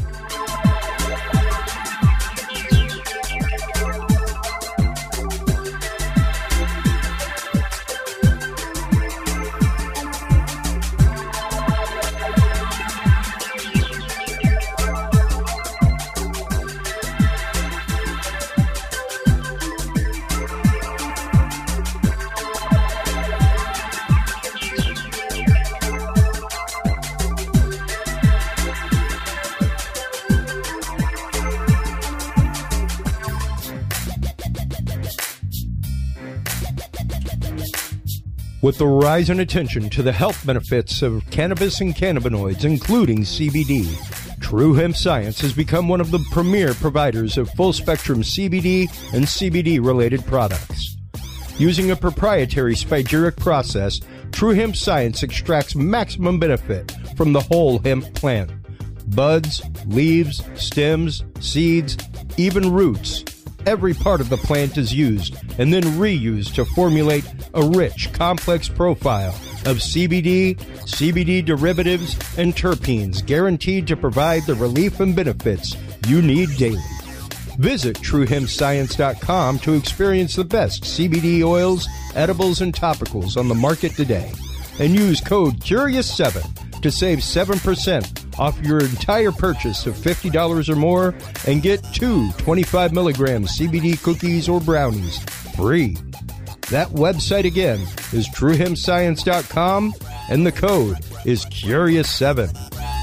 With the rise in attention to the health benefits of cannabis and cannabinoids, including CBD, True Hemp Science has become one of the premier providers of full-spectrum CBD and CBD-related products. Using a proprietary spagyric process, True Hemp Science extracts maximum benefit from the whole hemp plant. Buds, leaves, stems, seeds, even roots. Every part of the plant is used and then reused to formulate a rich, complex profile of CBD, CBD derivatives, and terpenes guaranteed to provide the relief and benefits you need daily. Visit TrueHempScience.com to experience the best CBD oils, edibles, and topicals on the market today. And use code CURIOUS7 to save 7% off your entire purchase of $50 or more and get 2 25 milligram CBD cookies or brownies free. That website again is TrueHempScience.com and the code is CURIOUS7.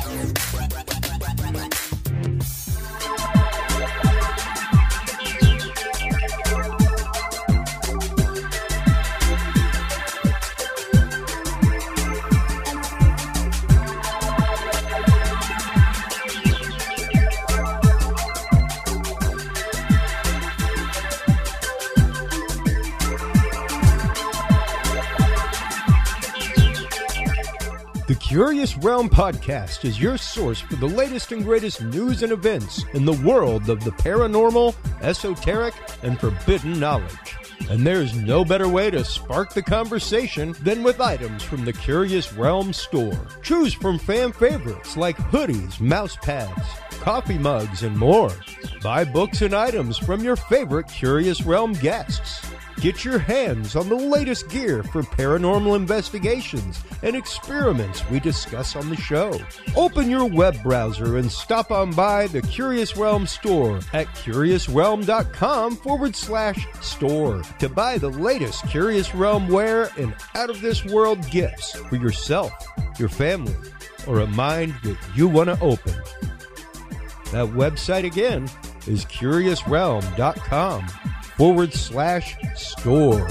The Curious Realm Podcast is your source for the latest and greatest news and events in the world of the paranormal, esoteric, and forbidden knowledge. And there's no better way to spark the conversation than with items from the Curious Realm store. Choose from fan favorites like hoodies, mouse pads, coffee mugs, and more. Buy books and items from your favorite Curious Realm guests. Get your hands on the latest gear for paranormal investigations and experiments we discuss on the show. Open your web browser and stop on by the Curious Realm store at CuriousRealm.com/store to buy the latest Curious Realm wear and out-of-this-world gifts for yourself, your family, or a mind that you want to open. That website again is CuriousRealm.com/store.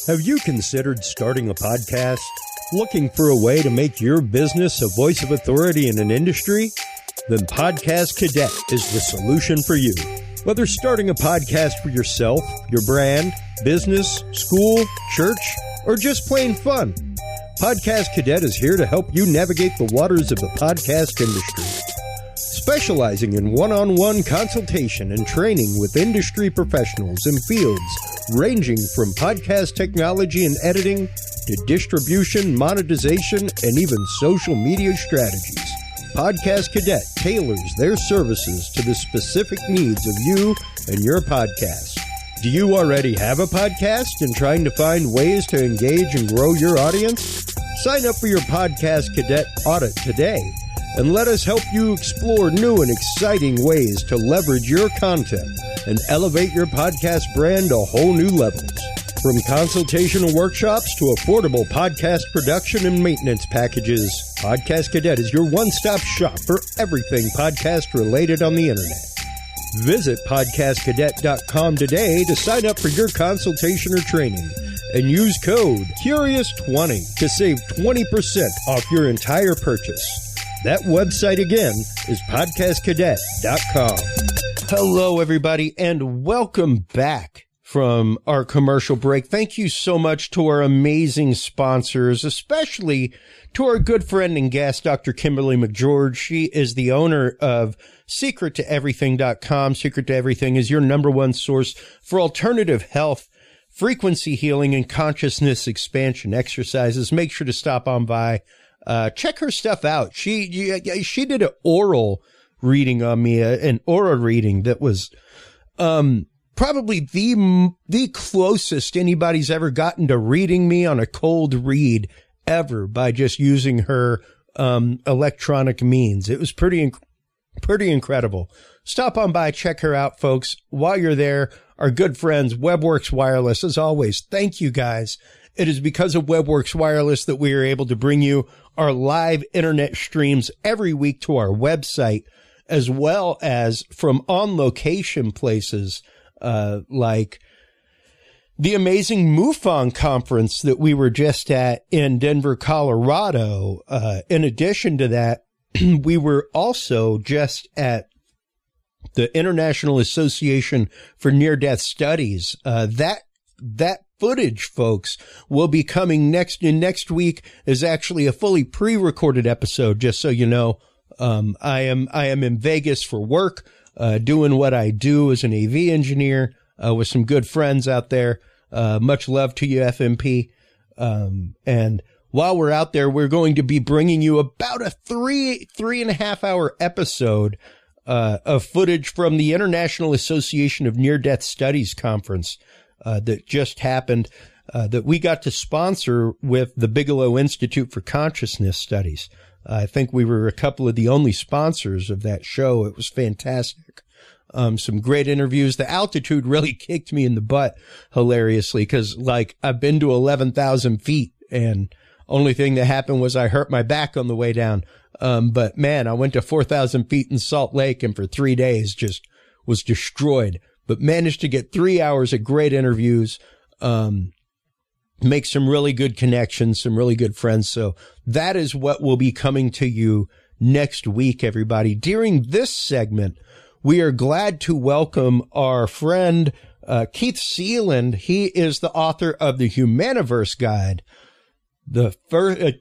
Have you considered starting a podcast? Looking for a way to make your business a voice of authority in an industry? Then Podcast Cadet is the solution for you. Whether starting a podcast for yourself, your brand, business, school, church, or just plain fun, Podcast Cadet is here to help you navigate the waters of the podcast industry. Specializing in one-on-one consultation and training with industry professionals in fields ranging from podcast technology and editing to distribution, monetization, and even social media strategies. Podcast Cadet tailors their services to the specific needs of you and your podcast. Do you already have a podcast and trying to find ways to engage and grow your audience? Sign up for your Podcast Cadet audit today and let us help you explore new and exciting ways to leverage your content and elevate your podcast brand to whole new levels. From consultational workshops to affordable podcast production and maintenance packages, Podcast Cadet is your one-stop shop for everything podcast related on the internet. Visit podcastcadet.com today to sign up for your consultation or training and use code CURIOUS20 to save 20% off your entire purchase. That website again is podcastcadet.com. Hello, everybody, and welcome back from our commercial break. Thank you so much to our amazing sponsors, especially to our good friend and guest, Dr. Kimberly McGeorge. She is the owner of SecretToEverything.com. Secret to Everything is your number one source for alternative health, frequency healing, and consciousness expansion exercises. Make sure to stop on by. Check her stuff out. She did an oral reading on me, an aura reading that was probably the closest anybody's ever gotten to reading me on a cold read ever by just using her electronic means. It was pretty incredible. Stop on by, check her out, folks. While you're there, our good friends, WebWorks Wireless, as always, thank you guys. It is because of WebWorks Wireless that we are able to bring you our live internet streams every week to our website, as well as from on-location places like the amazing MUFON conference that we were just at in Denver, Colorado. In addition to that, we were also just at the International Association for Near-Death Studies. That footage, folks, will be coming next week is actually a fully pre-recorded episode, just so you know. I am in Vegas for work, doing what I do as an AV engineer, with some good friends out there. Much love to you, FMP. And while we're out there, we're going to be bringing you about a three and a half hour episode, of footage from the International Association of Near-Death Studies conference, that just happened, that we got to sponsor with the Bigelow Institute for Consciousness Studies. I think we were a couple of the only sponsors of that show. It was fantastic. Some great interviews. The altitude really kicked me in the butt hilariously because, like, I've been to 11,000 feet and only thing that happened was I hurt my back on the way down. But man, I went to 4,000 feet in Salt Lake and for 3 days just was destroyed, but managed to get 3 hours of great interviews, make some really good connections, some really good friends. So that is what will be coming to you next week, everybody. During this segment, we are glad to welcome our friend, Keith Seeland. He is the author of the Humaniverse Guide, the first,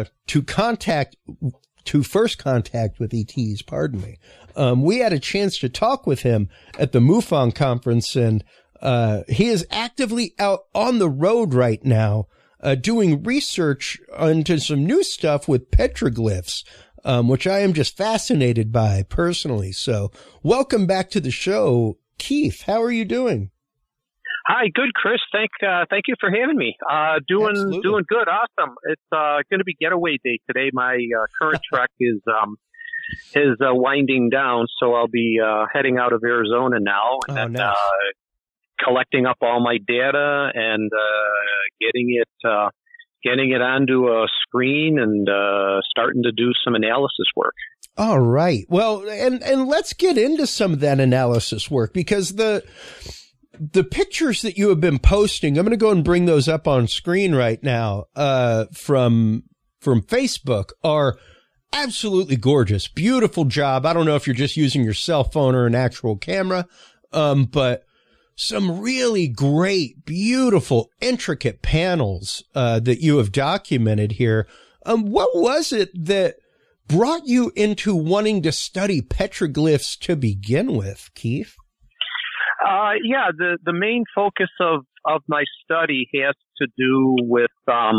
to first contact with ETs, pardon me. We had a chance to talk with him at the MUFON conference, and he is actively out on the road right now, doing research into some new stuff with petroglyphs, which I am just fascinated by personally. So welcome back to the show, Keith. How are you doing? Hi, good, Chris. Thank you for having me. Doing good. Awesome. It's going to be getaway day today. My current trek is winding down, so I'll be heading out of Arizona now and nice. Collecting up all my data and getting it onto a screen and starting to do some analysis work. All right. Well, and let's get into some of that analysis work, because the pictures that you have been posting, I'm going to go and bring those up on screen right now, from Facebook, are absolutely gorgeous. Beautiful job. I don't know if you're just using your cell phone or an actual camera, but some really great, beautiful, intricate panels that you have documented here. What was it that brought you into wanting to study petroglyphs to begin with, Keith? Yeah, the main focus of my study has to do with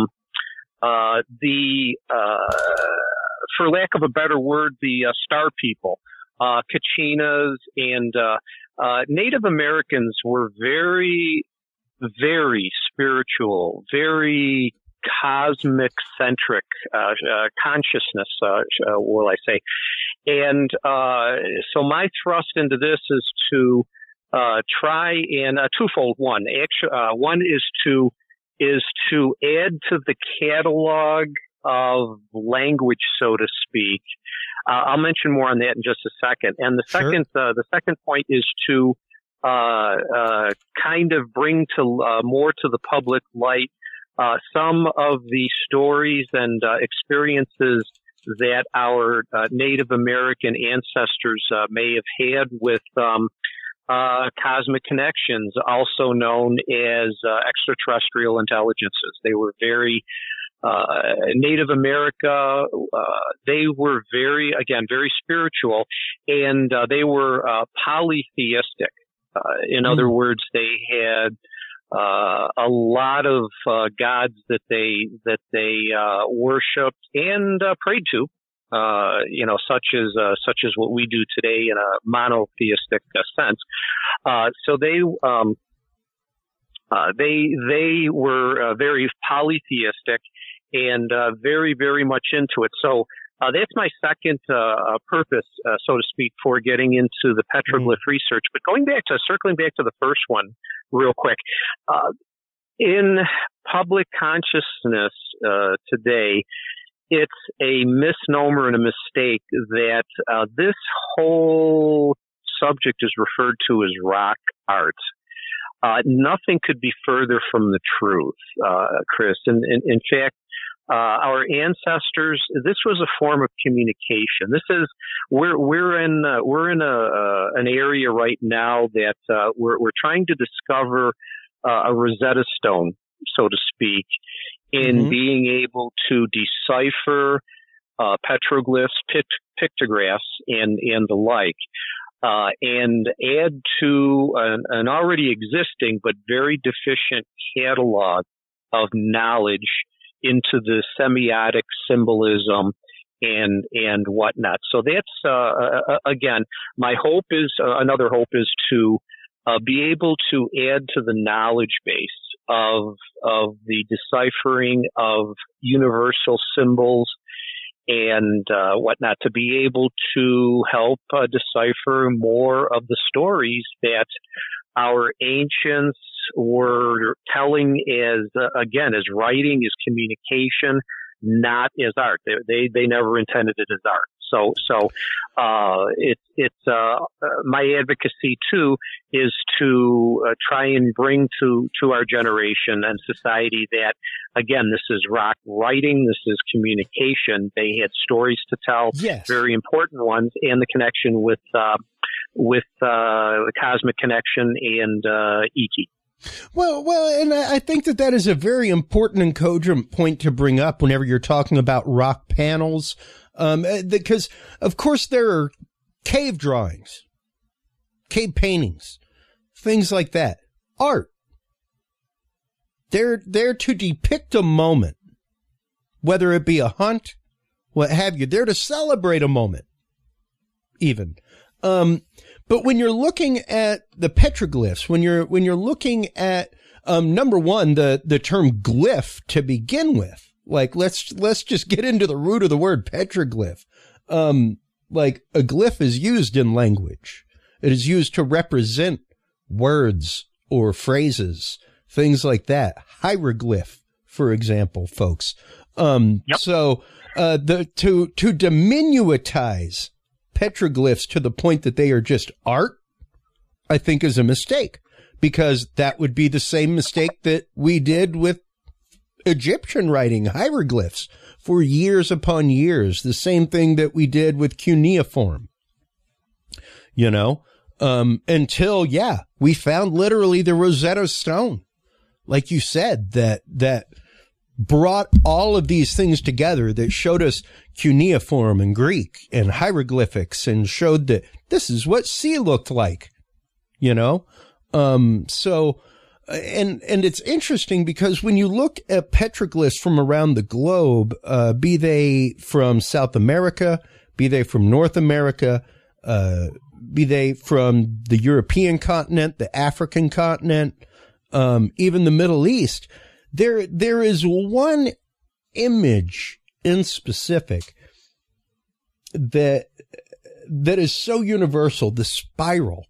for lack of a better word, the star people, Kachinas, and Native Americans were very, very spiritual, very cosmic-centric consciousness, will I say. And so my thrust into this is to try and twofold. One is to add to the catalog of language, so to speak. I'll mention more on that in just a second. And the second point is to kind of bring to more to the public light some of the stories and experiences that our Native American ancestors may have had with cosmic connections, also known as extraterrestrial intelligences. They were very Native America, they were very spiritual, and they were polytheistic. In other words, they had a lot of gods that they worshipped and prayed to, such as what we do today in a monotheistic sense. So they were very polytheistic and very, very much into it. So that's my second purpose, so to speak, for getting into the petroglyph research. But circling back to the first one real quick, in public consciousness today, it's a misnomer and a mistake that this whole subject is referred to as rock art. Nothing could be further from the truth, Chris. And in fact, our ancestors, this was a form of communication. We're in an area right now that we're trying to discover a Rosetta Stone, so to speak, in being able to decipher petroglyphs, pictographs, and the like, and add to an already existing but very deficient catalog of knowledge into the semiotic symbolism and whatnot. So that's again, my hope is another hope is to be able to add to the knowledge base of the deciphering of universal symbols and whatnot, to be able to help decipher more of the stories that our ancients were telling as writing, as communication, not as art. They never intended it as art. So it's my advocacy too is to try and bring to our generation and society that, again, this is rock writing, this is communication. They had stories to tell, yes, very important ones, and the connection with the cosmic connection and ET. Well, and I think that is a very important and cogent point to bring up whenever you're talking about rock panels, because of course there are cave drawings, cave paintings, things like that. Art. They're there to depict a moment, whether it be a hunt, what have you. They're to celebrate a moment, even. But when you're looking at the petroglyphs, when you're looking at, number one, the term glyph to begin with, like, let's just get into the root of the word petroglyph. Like, a glyph is used in language. It is used to represent words or phrases, things like that. Hieroglyph, for example, folks. Yep. So, to diminutize petroglyphs to the point that they are just art, I think is a mistake, because that would be the same mistake that we did with Egyptian writing, hieroglyphs, for years upon years. The same thing that we did with cuneiform, until, we found literally the Rosetta Stone, like you said, that brought all of these things together, that showed us cuneiform and Greek and hieroglyphics, and showed that this is what sea looked like, And it's interesting because when you look at petroglyphs from around the globe, be they from South America, be they from North America, be they from the European continent, the African continent, even the Middle East, there is one image in specific that is so universal. The spiral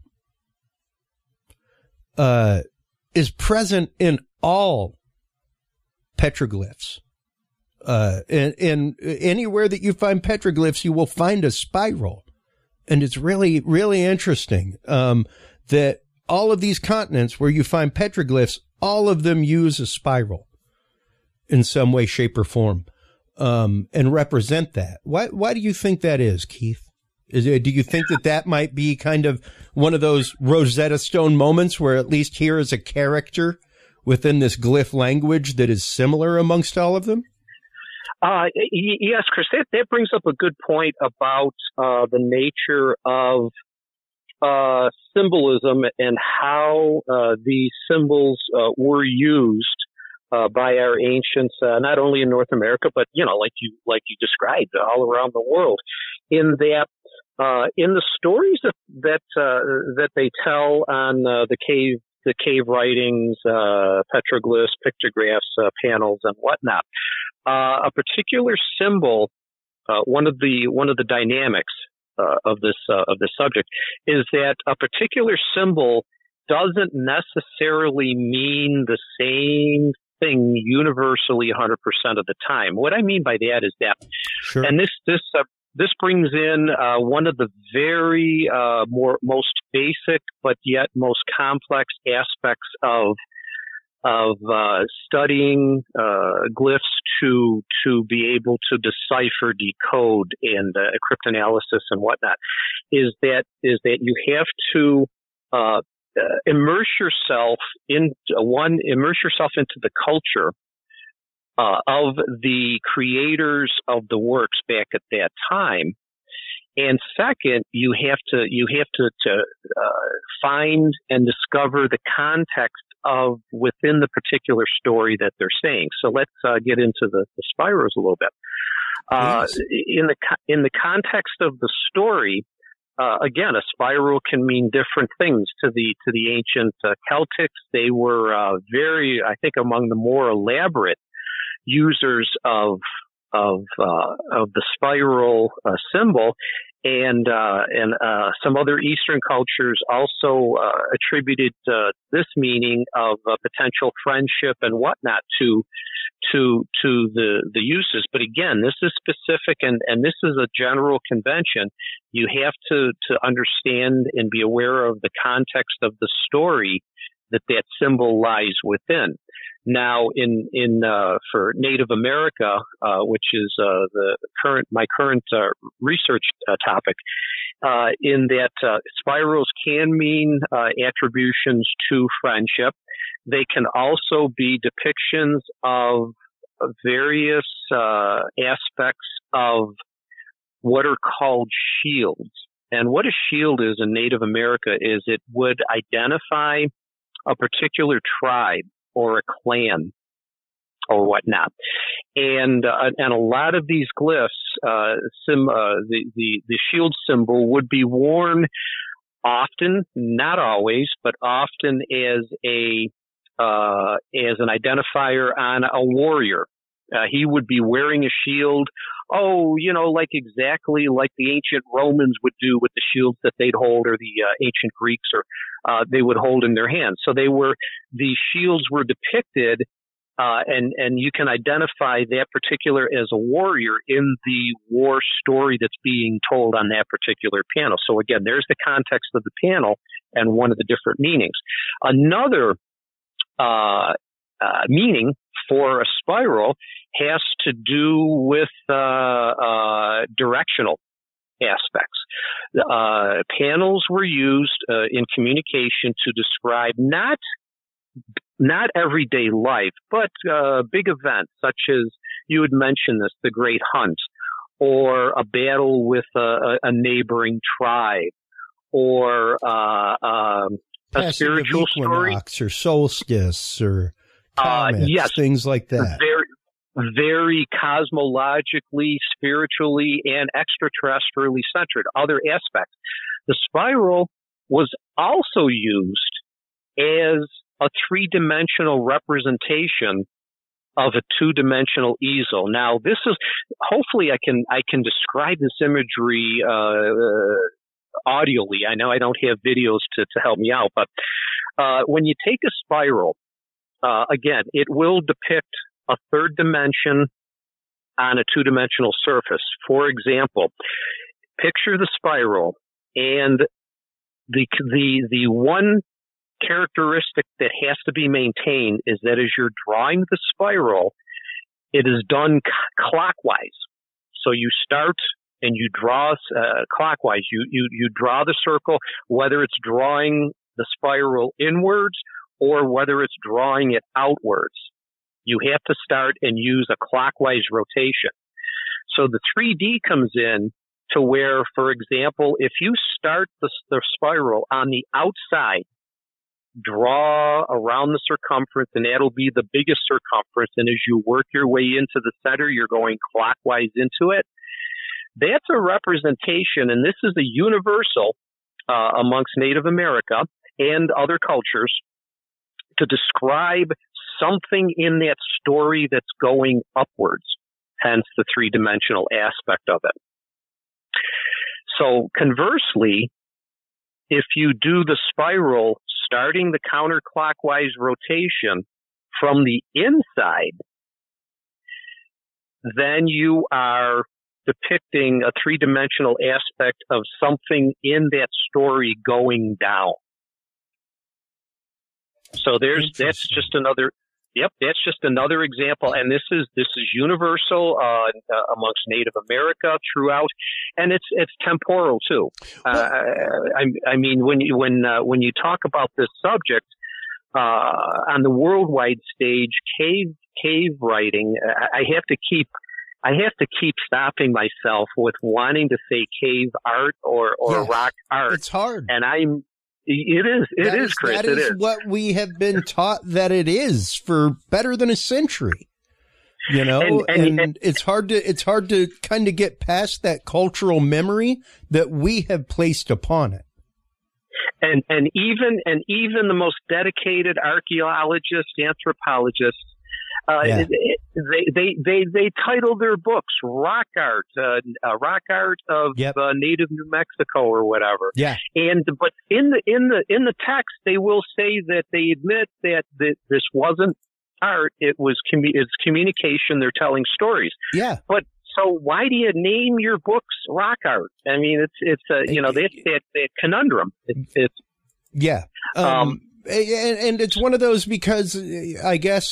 is present in all petroglyphs. And anywhere that you find petroglyphs, you will find a spiral. And it's really, really interesting that all of these continents where you find petroglyphs, all of them use a spiral in some way, shape, or form, and represent that. Why do you think that is, Keith? Do you think that might be kind of one of those Rosetta Stone moments where at least here is a character within this glyph language that is similar amongst all of them? Yes, Chris, that brings up a good point about the nature of symbolism and how these symbols were used by our ancients, not only in North America, but like you described, all around the world. In that, in the stories that they tell on the cave writings, petroglyphs, pictographs, panels, and whatnot, a particular symbol, one of the dynamics of this subject is that a particular symbol doesn't necessarily mean the same thing universally 100% of the time. What I mean by that is that, sure. And this brings in one of the very most basic but yet most complex aspects of studying glyphs to be able to decipher, decode, and cryptanalysis and whatnot, is that you have to immerse yourself into the culture of the creators of the works back at that time, and second, you have to find and discover the context of within the particular story that they're saying. So let's get into the spirals a little bit. In the context of the story, again, a spiral can mean different things to the ancient Celtics. They were very, I think, among the more elaborate users of the spiral symbol, and some other Eastern cultures also attributed this meaning of potential friendship and whatnot to the uses. But again, this is specific, and this is a general convention. You have to understand and be aware of the context of the story that symbol lies within. Now, for Native America, which is my current research topic, in that spirals can mean attributions to friendship. They can also be depictions of various aspects of what are called shields. And what a shield is in Native America is it would identify a particular tribe or a clan or whatnot. And a lot of these glyphs, the shield symbol would be worn often, not always, but often as an identifier on a warrior. He would be wearing a shield, exactly like the ancient Romans would do with the shields that they'd hold, or the ancient Greeks, or they would hold in their hands. So these shields were depicted, and you can identify that particular as a warrior in the war story that's being told on that particular panel. So again, there's the context of the panel. and one of the different meanings. Another meaning for a spiral has to do with directional aspects. Panels were used in communication to describe not everyday life, but big events such as, you had mentioned this, the Great Hunt, or a battle with a neighboring tribe, or a spiritual story, or solstice, or comets, yes, things like that. Very cosmologically, spiritually, and extraterrestrially centered. Other aspects. The spiral was also used as a three-dimensional representation of a two-dimensional easel. Now, this is, hopefully I can describe this imagery audially. I know I don't have videos to help me out, but when you take a spiral, again, it will depict a third dimension on a two-dimensional surface. For example, picture the spiral, and the one characteristic that has to be maintained is that as you're drawing the spiral, it is done clockwise. So you start and you draw clockwise. You draw the circle, whether it's drawing the spiral inwards or whether it's drawing it outwards. You have to start and use a clockwise rotation. So the 3D comes in to where, for example, if you start the spiral on the outside, draw around the circumference, and that'll be the biggest circumference. And as you work your way into the center, you're going clockwise into it. That's a representation, and this is a universal amongst Native America and other cultures, to describe something in that story that's going upwards, hence the three-dimensional aspect of it. So conversely, if you do the spiral starting the counterclockwise rotation from the inside, then you are depicting a three-dimensional aspect of something in that story going down. So that's just another example, and this is universal amongst Native America throughout, and it's temporal too. I mean, when you talk about this subject on the worldwide stage, cave writing, I have to keep stopping myself with wanting to say cave art or rock art. It's hard, and It is, Chris. That is what we have been taught that it is for better than a century. You know, and it's hard to kind of get past that cultural memory that we have placed upon it. And even the most dedicated archaeologists, anthropologists, they title their books rock art of native New Mexico or whatever. Yeah. But in the text, they will say that they admit that this wasn't art. It's communication. They're telling stories. Yeah. But so why do you name your books rock art? I mean, it's that conundrum. Yeah. And it's one of those because I guess,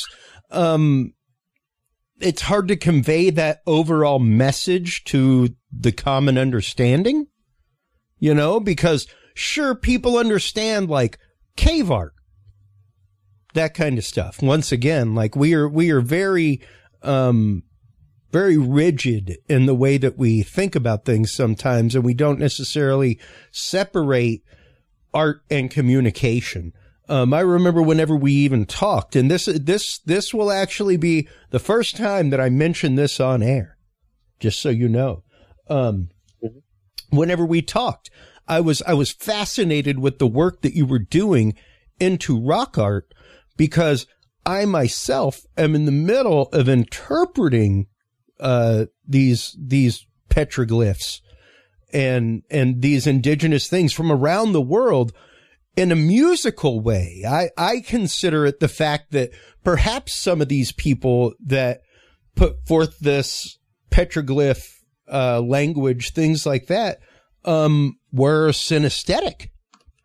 it's hard to convey that overall message to the common understanding, you know, because sure, people understand like cave art, that kind of stuff. Once again, like we are very, very rigid in the way that we think about things sometimes, and we don't necessarily separate art and communication. I remember whenever we even talked, and this will actually be the first time that I mention this on air, just so you know. Whenever we talked, I was fascinated with the work that you were doing into rock art, because I myself am in the middle of interpreting these petroglyphs and these indigenous things from around the world in a musical way. I consider it the fact that perhaps some of these people that put forth this petroglyph language, things like that, were synesthetic.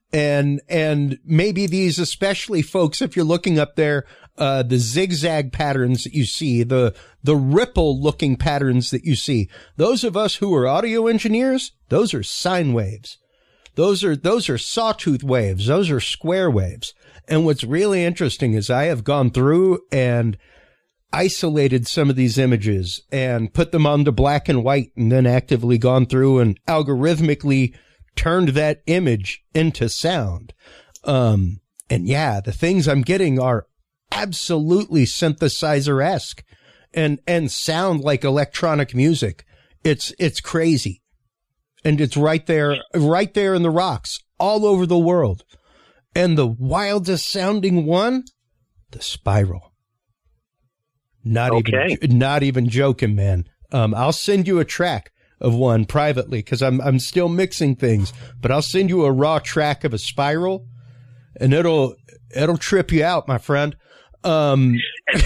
And maybe these, especially folks, if you're looking up there, the zigzag patterns that you see, the ripple looking patterns that you see, those of us who are audio engineers, those are sine waves. Those are sawtooth waves. Those are square waves. And what's really interesting is I have gone through and isolated some of these images and put them onto black and white, and then actively gone through and algorithmically turned that image into sound. And yeah, the things I'm getting are absolutely synthesizer-esque and sound like electronic music. It's crazy. And it's right there in the rocks all over the world. And the wildest sounding one, the Spiral. Not even joking, man. I'll send you a track of one privately, because I'm still mixing things, but I'll send you a raw track of a Spiral, and it'll trip you out, my friend. And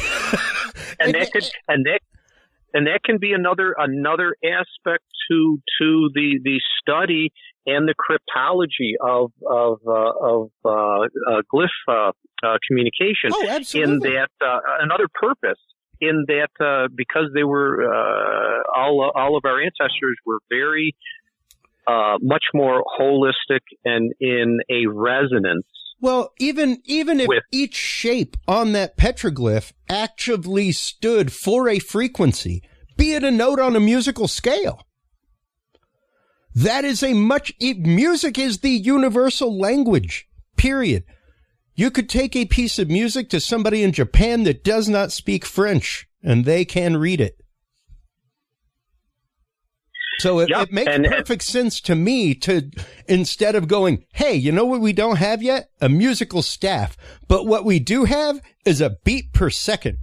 that can be another aspect to the study and the cryptology of glyph communication. Oh, absolutely. In that another purpose. In that, because they were all of our ancestors were very much more holistic and in a resonance. Well, even if each shape on that petroglyph actually stood for a frequency, be it a note on a musical scale, that is music is the universal language, period. You could take a piece of music to somebody in Japan that does not speak French, and they can read it. So it makes perfect sense to me to, instead of going, hey, you know what we don't have yet? A musical staff. But what we do have is a beat per second.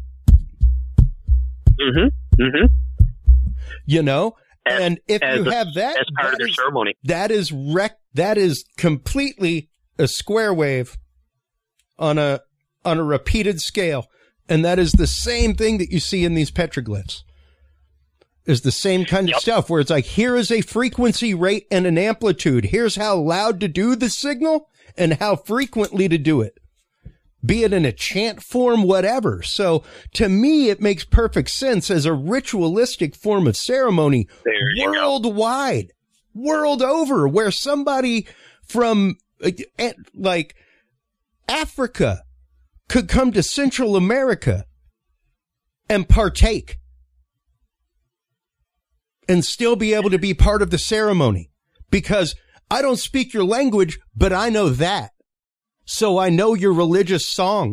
Mm-hmm. Mm-hmm. You know? And if you have that, as part of the ceremony, that is completely a square wave on a repeated scale. And that is the same thing that you see in these petroglyphs. Is the same kind of stuff where it's like, here is a frequency rate and an amplitude. Here's how loud to do the signal and how frequently to do it, be it in a chant form, whatever. So to me, it makes perfect sense as a ritualistic form of ceremony worldwide, world over, where somebody from like Africa could come to Central America and partake and still be able to be part of the ceremony, because I don't speak your language, but I know that. So I know your religious song.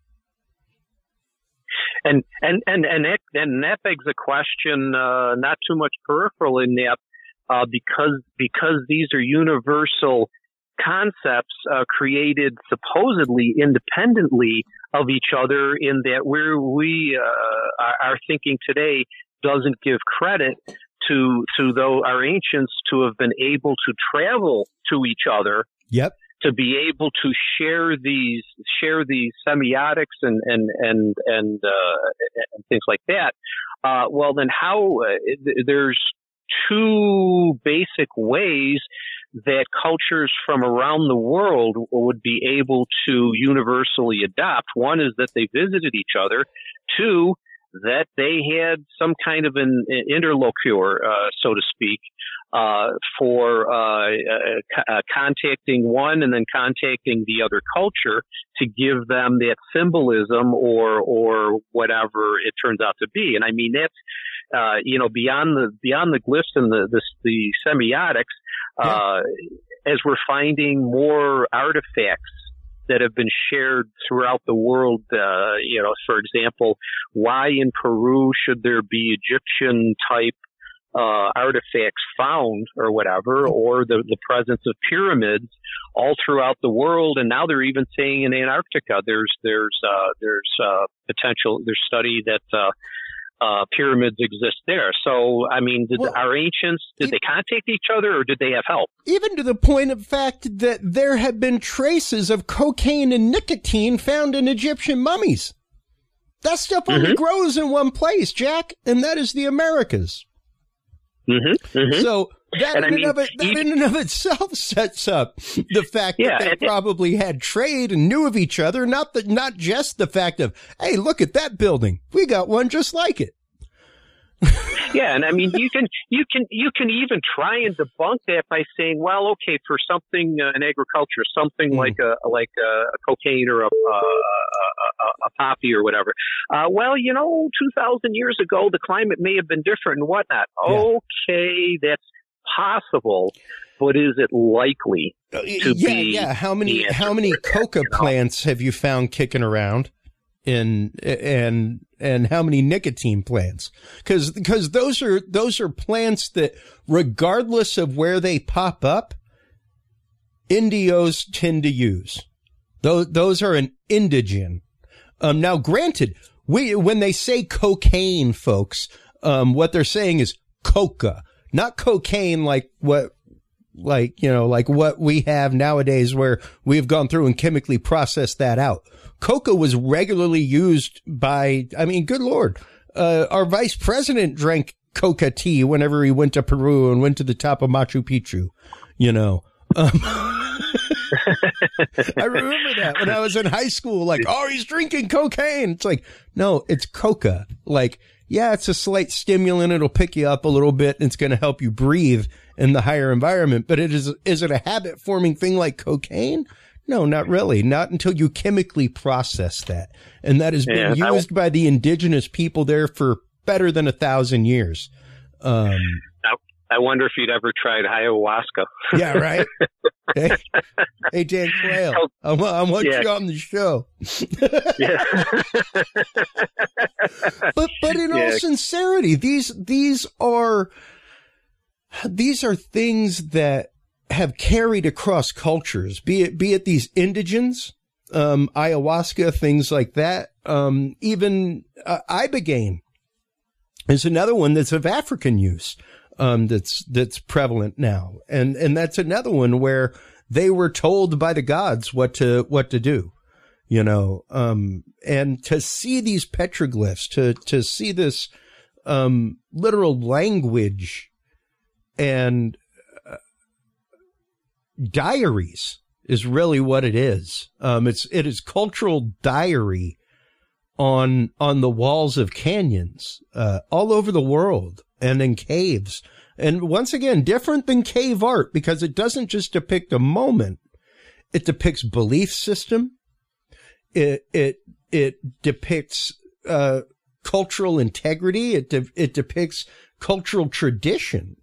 And that begs the question, not too much peripheral in that, because these are universal concepts created supposedly independently of each other, in that where we are thinking today doesn't give credit to though our ancients to have been able to travel to each other. Yep. To be able to share these semiotics and things like that. Well, then how there's two basic ways that cultures from around the world would be able to universally adopt. One is that they visited each other. Two, that they had some kind of an interlocutor, so to speak, for contacting one and then contacting the other culture to give them that symbolism or whatever it turns out to be. And I mean, that's, beyond the glyphs and the semiotics, as we're finding more artifacts that have been shared throughout the world. For example, why in Peru should there be Egyptian type artifacts found or whatever, or the presence of pyramids all throughout the world? And now they're even saying in Antarctica, there's potential, there's study that pyramids exist there. So, I mean, our ancients, did they contact each other, or did they have help? Even to the point of fact that there have been traces of cocaine and nicotine found in Egyptian mummies. That stuff only grows in one place, Jack, and that is the Americas. Mm-hmm. Mm-hmm. So that in and of itself sets up the fact that they probably had trade and knew of each other. Not just the fact of, hey, look at that building. We got one just like it. Yeah, and I mean, you can even try and debunk that by saying, well, okay, for something in agriculture, something like a cocaine or a poppy or whatever. Well, 2,000 years ago, the climate may have been different and whatnot. Yeah. Okay, that's possible, but is it likely to be? Yeah. How many coca plants have you found kicking around? And how many nicotine plants? Because those are plants that, regardless of where they pop up, Indios tend to use. Those are an indigen. Now, granted, when they say cocaine, folks, what they're saying is coca, not cocaine like what we have nowadays, where we've gone through and chemically processed that out. Coca was regularly used by, good Lord, our vice president drank coca tea whenever he went to Peru and went to the top of Machu Picchu, I remember that when I was in high school, like, oh, he's drinking cocaine. It's like, no, it's coca. Like, yeah, it's a slight stimulant. It'll pick you up a little bit and it's going to help you breathe in the higher environment. But is it a habit forming thing like cocaine? No, not really. Not until you chemically process that. And that has been used by the indigenous people there for better than 1,000 years. I wonder if you'd ever tried ayahuasca. Yeah, right. Hey, Dan Quayle, I want you on the show. Yeah. But in all sincerity, these are things that have carried across cultures, be it these indigens, ayahuasca, things like that. Even ibogaine is another one that's of African use, that's prevalent now, and that's another one where they were told by the gods what to do, and to see these petroglyphs, to see this literal language and diaries is really what it is. It is cultural diary on the walls of canyons, all over the world and in caves. And once again, different than cave art, because it doesn't just depict a moment. It depicts belief system. It depicts, cultural integrity. It depicts cultural tradition.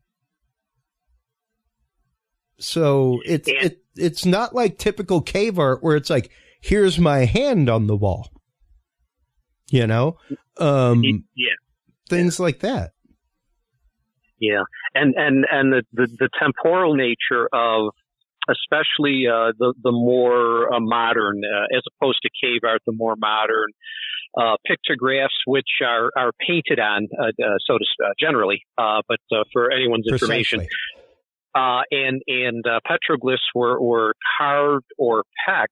So it's not like typical cave art where it's like, here's my hand on the wall, things like that. Yeah. And the temporal nature of, especially, the more modern, as opposed to cave art, the more modern, pictographs, which are painted on, generally, but for anyone's information. And petroglyphs were carved or pecked.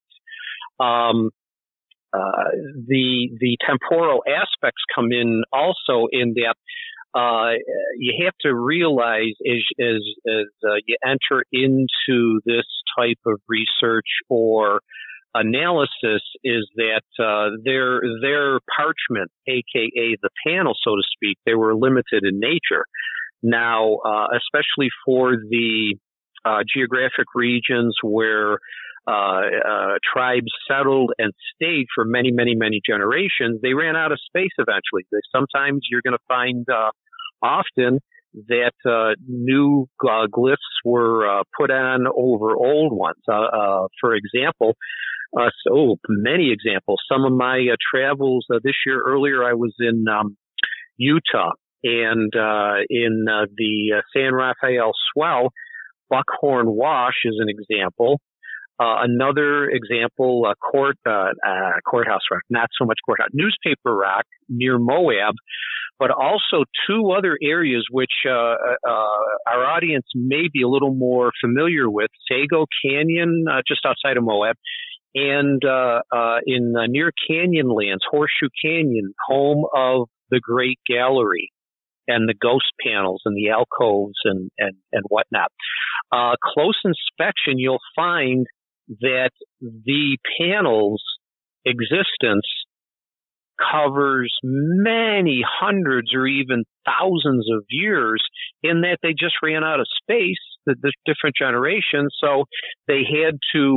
The temporal aspects come in also in that, you have to realize as you enter into this type of research or analysis is that, their parchment, aka the panel, so to speak, they were limited in nature. Now, especially for the geographic regions where tribes settled and stayed for many, many, many generations, they ran out of space eventually. Sometimes you're going to find often that new glyphs were put on over old ones. For example, so many examples. Some of my travels this year, earlier I was in Utah. And in the San Rafael Swell, Buckhorn Wash is an example. Another example, Courthouse Rock, not so much Courthouse, Newspaper Rock near Moab, but also two other areas which our audience may be a little more familiar with: Sago Canyon, just outside of Moab, and in near Canyonlands, Horseshoe Canyon, home of the Great Gallery. and the ghost panels and the alcoves and whatnot. Close inspection, you'll find that the panel's existence covers many hundreds or even thousands of years, in that they just ran out of space, the different generations. So they had to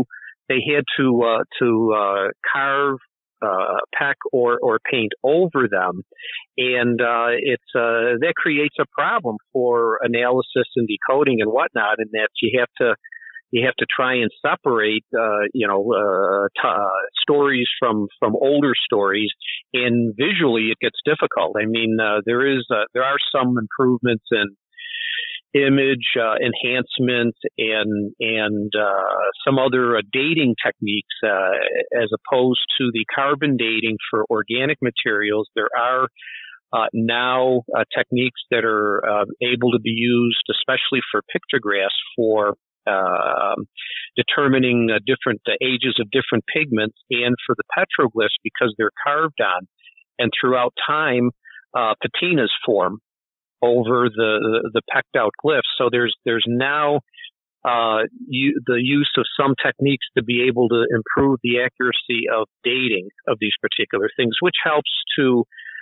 carve, peck or paint over them. And, that creates a problem for analysis and decoding and whatnot, in that you have to try and separate, stories from older stories, and visually it gets difficult. I mean, there are some improvements in image enhancement and some other dating techniques as opposed to the carbon dating for organic materials. There are now techniques that are able to be used, especially for pictographs, for determining different ages of different pigments, and for the petroglyphs, because they're carved on, and throughout time patinas form over the pecked out glyphs. So there's now the use of some techniques to be able to improve the accuracy of dating of these particular things, which helps to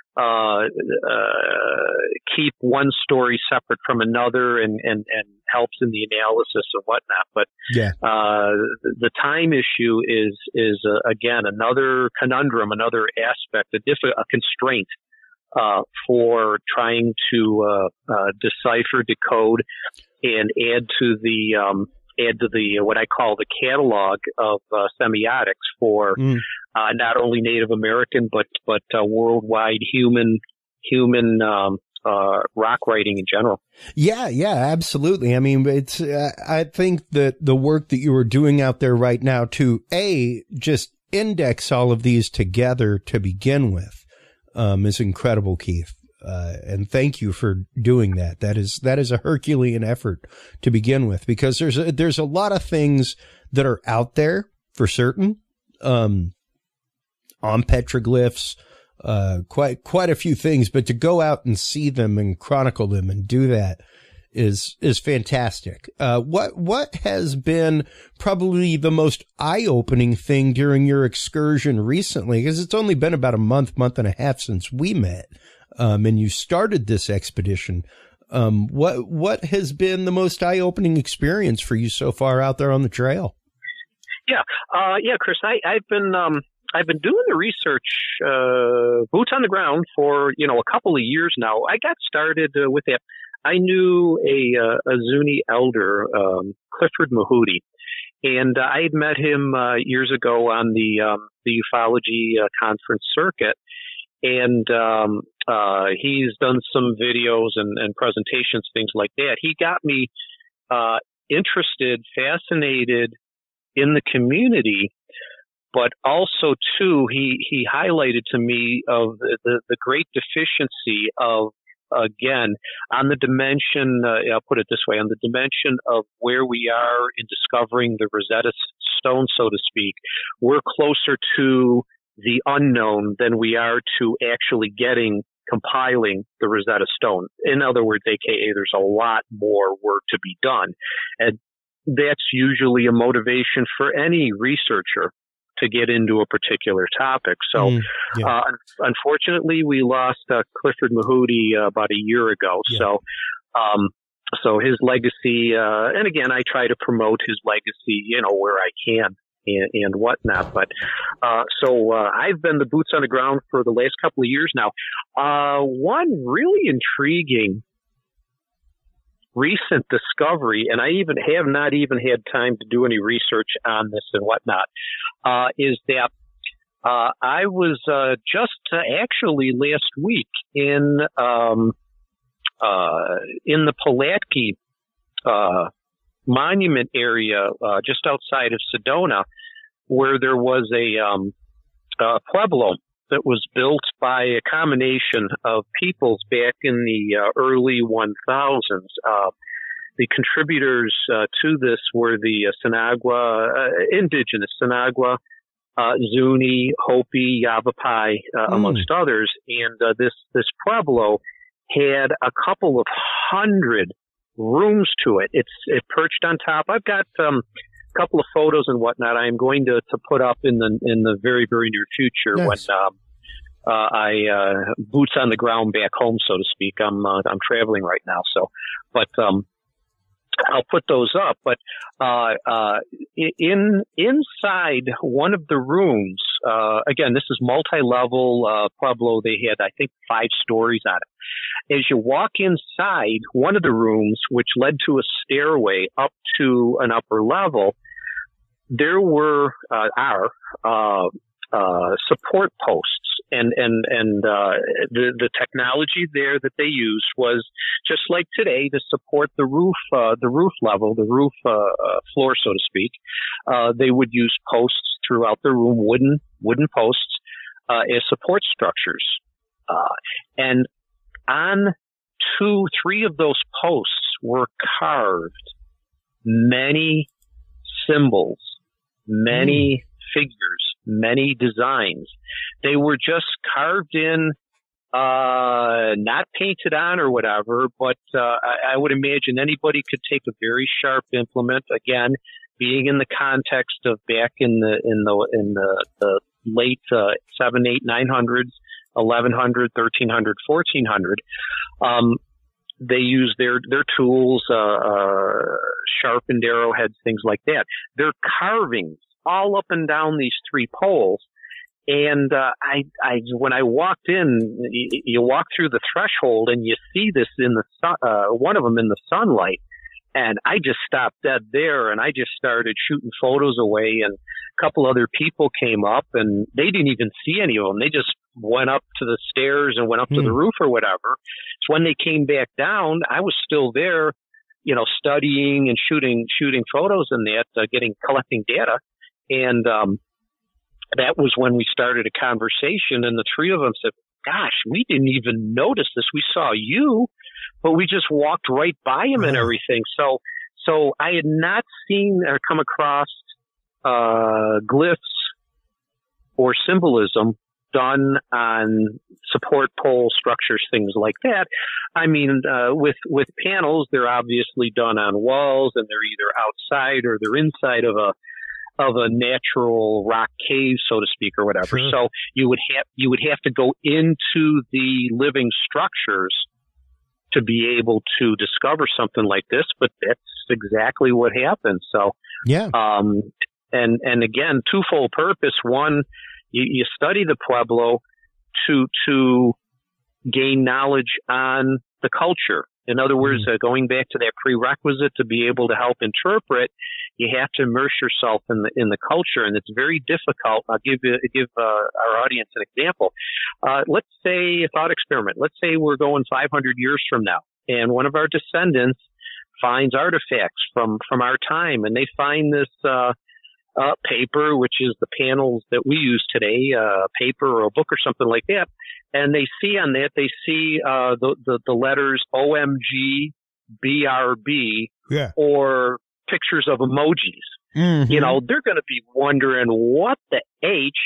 keep one story separate from another and helps in the analysis and whatnot. But the time issue is again another conundrum, another aspect, a constraint for trying to decipher, decode, and add to the what I call the catalog of semiotics for not only Native American but worldwide human rock writing in general. Yeah, absolutely. I mean, it's I think that the work that you are doing out there right now to just index all of these together to begin with is incredible, Keith. And thank you for doing that. That is a Herculean effort to begin with, because there's a lot of things that are out there for certain, on petroglyphs, quite a few things, but to go out and see them and chronicle them and do that is fantastic. What has been probably the most eye-opening thing during your excursion recently? Because it's only been about a month and a half since we met, and you started this expedition. What has been the most eye-opening experience for you so far out there on the trail? Yeah, Chris, I've been doing the research, boots on the ground for, a couple of years now. I got started with that. I knew a Zuni elder, Clifford Mahudi, and I had met him years ago on the ufology conference circuit, and he's done some videos and presentations, things like that. He got me interested, fascinated in the community, but also too he highlighted to me of the great deficiency of, again, on the dimension, I'll put it this way, on the dimension of where we are in discovering the Rosetta Stone, so to speak, we're closer to the unknown than we are to actually compiling the Rosetta Stone. In other words, AKA, there's a lot more work to be done. And that's usually a motivation for any researcher to get into a particular topic. So, unfortunately, we lost Clifford Mahudi about a year ago. Yeah. So his legacy, and again, I try to promote his legacy, where I can and whatnot. But I've been the boots on the ground for the last couple of years now. One really intriguing recent discovery, and I have not even had time to do any research on this and whatnot, is that I was just actually last week in the Pulaski monument area just outside of Sedona, where there was a pueblo that was built by a combination of peoples back in the early 1000s. The contributors to this were the Sinagua, indigenous Sinagua, Zuni, Hopi, Yavapai, amongst others. And this pueblo had a couple of 100 rooms to it. It perched on top. I've got a couple of photos and whatnot I'm going to put up in the very, very near future. Nice. When I boots on the ground back home, so to speak. I'm traveling right now, so but I'll put those up. But inside one of the rooms, again, this is multi-level Pueblo. They had, I think, 5 stories on it. As you walk inside one of the rooms, which led to a stairway up to an upper level, there were support posts. And the technology there that they used was just like today to support the roof level, the roof floor, so to speak. They would use posts throughout the room, wooden posts, as support structures. And on 2-3 of those posts were carved many symbols, many figures, many designs. They were just carved in, not painted on or whatever, but I would imagine anybody could take a very sharp implement, again, being in the context of back in the late 700s, 800s, 900s, 1100, 1300, 1400. They used their tools, sharpened arrowheads, things like that. They're carvings all up and down these 3 poles. And when I walked in, you walk through the threshold and you see this in the sun, one of them in the sunlight. And I just stopped dead there and I just started shooting photos away. And a couple other people came up and they didn't even see any of them. They just went up to the stairs and went up to the roof or whatever. So when they came back down, I was still there, studying and shooting photos and that, collecting data. And, that was when we started a conversation and the 3 of them said, gosh, we didn't even notice this. We saw you, but we just walked right by him and everything. So I had not seen or come across, glyphs or symbolism done on support pole structures, things like that. I mean, with panels, they're obviously done on walls and they're either outside or they're inside of a natural rock cave, so to speak, or whatever. Sure. So you would have to go into the living structures to be able to discover something like this, but that's exactly what happened. So, yeah. And again, twofold purpose. One, you study the Pueblo to gain knowledge on the culture. In other words, going back to that prerequisite to be able to help interpret, you have to immerse yourself in the culture, and it's very difficult. I'll give our audience an example. Let's say a thought experiment. Let's say we're going 500 years from now, and one of our descendants finds artifacts from our time, and they find this paper, which is the panels that we use today, paper or a book or something like that. And they see on that, the letters OMG, BRB, or pictures of emojis. Mm-hmm. They're going to be wondering what the H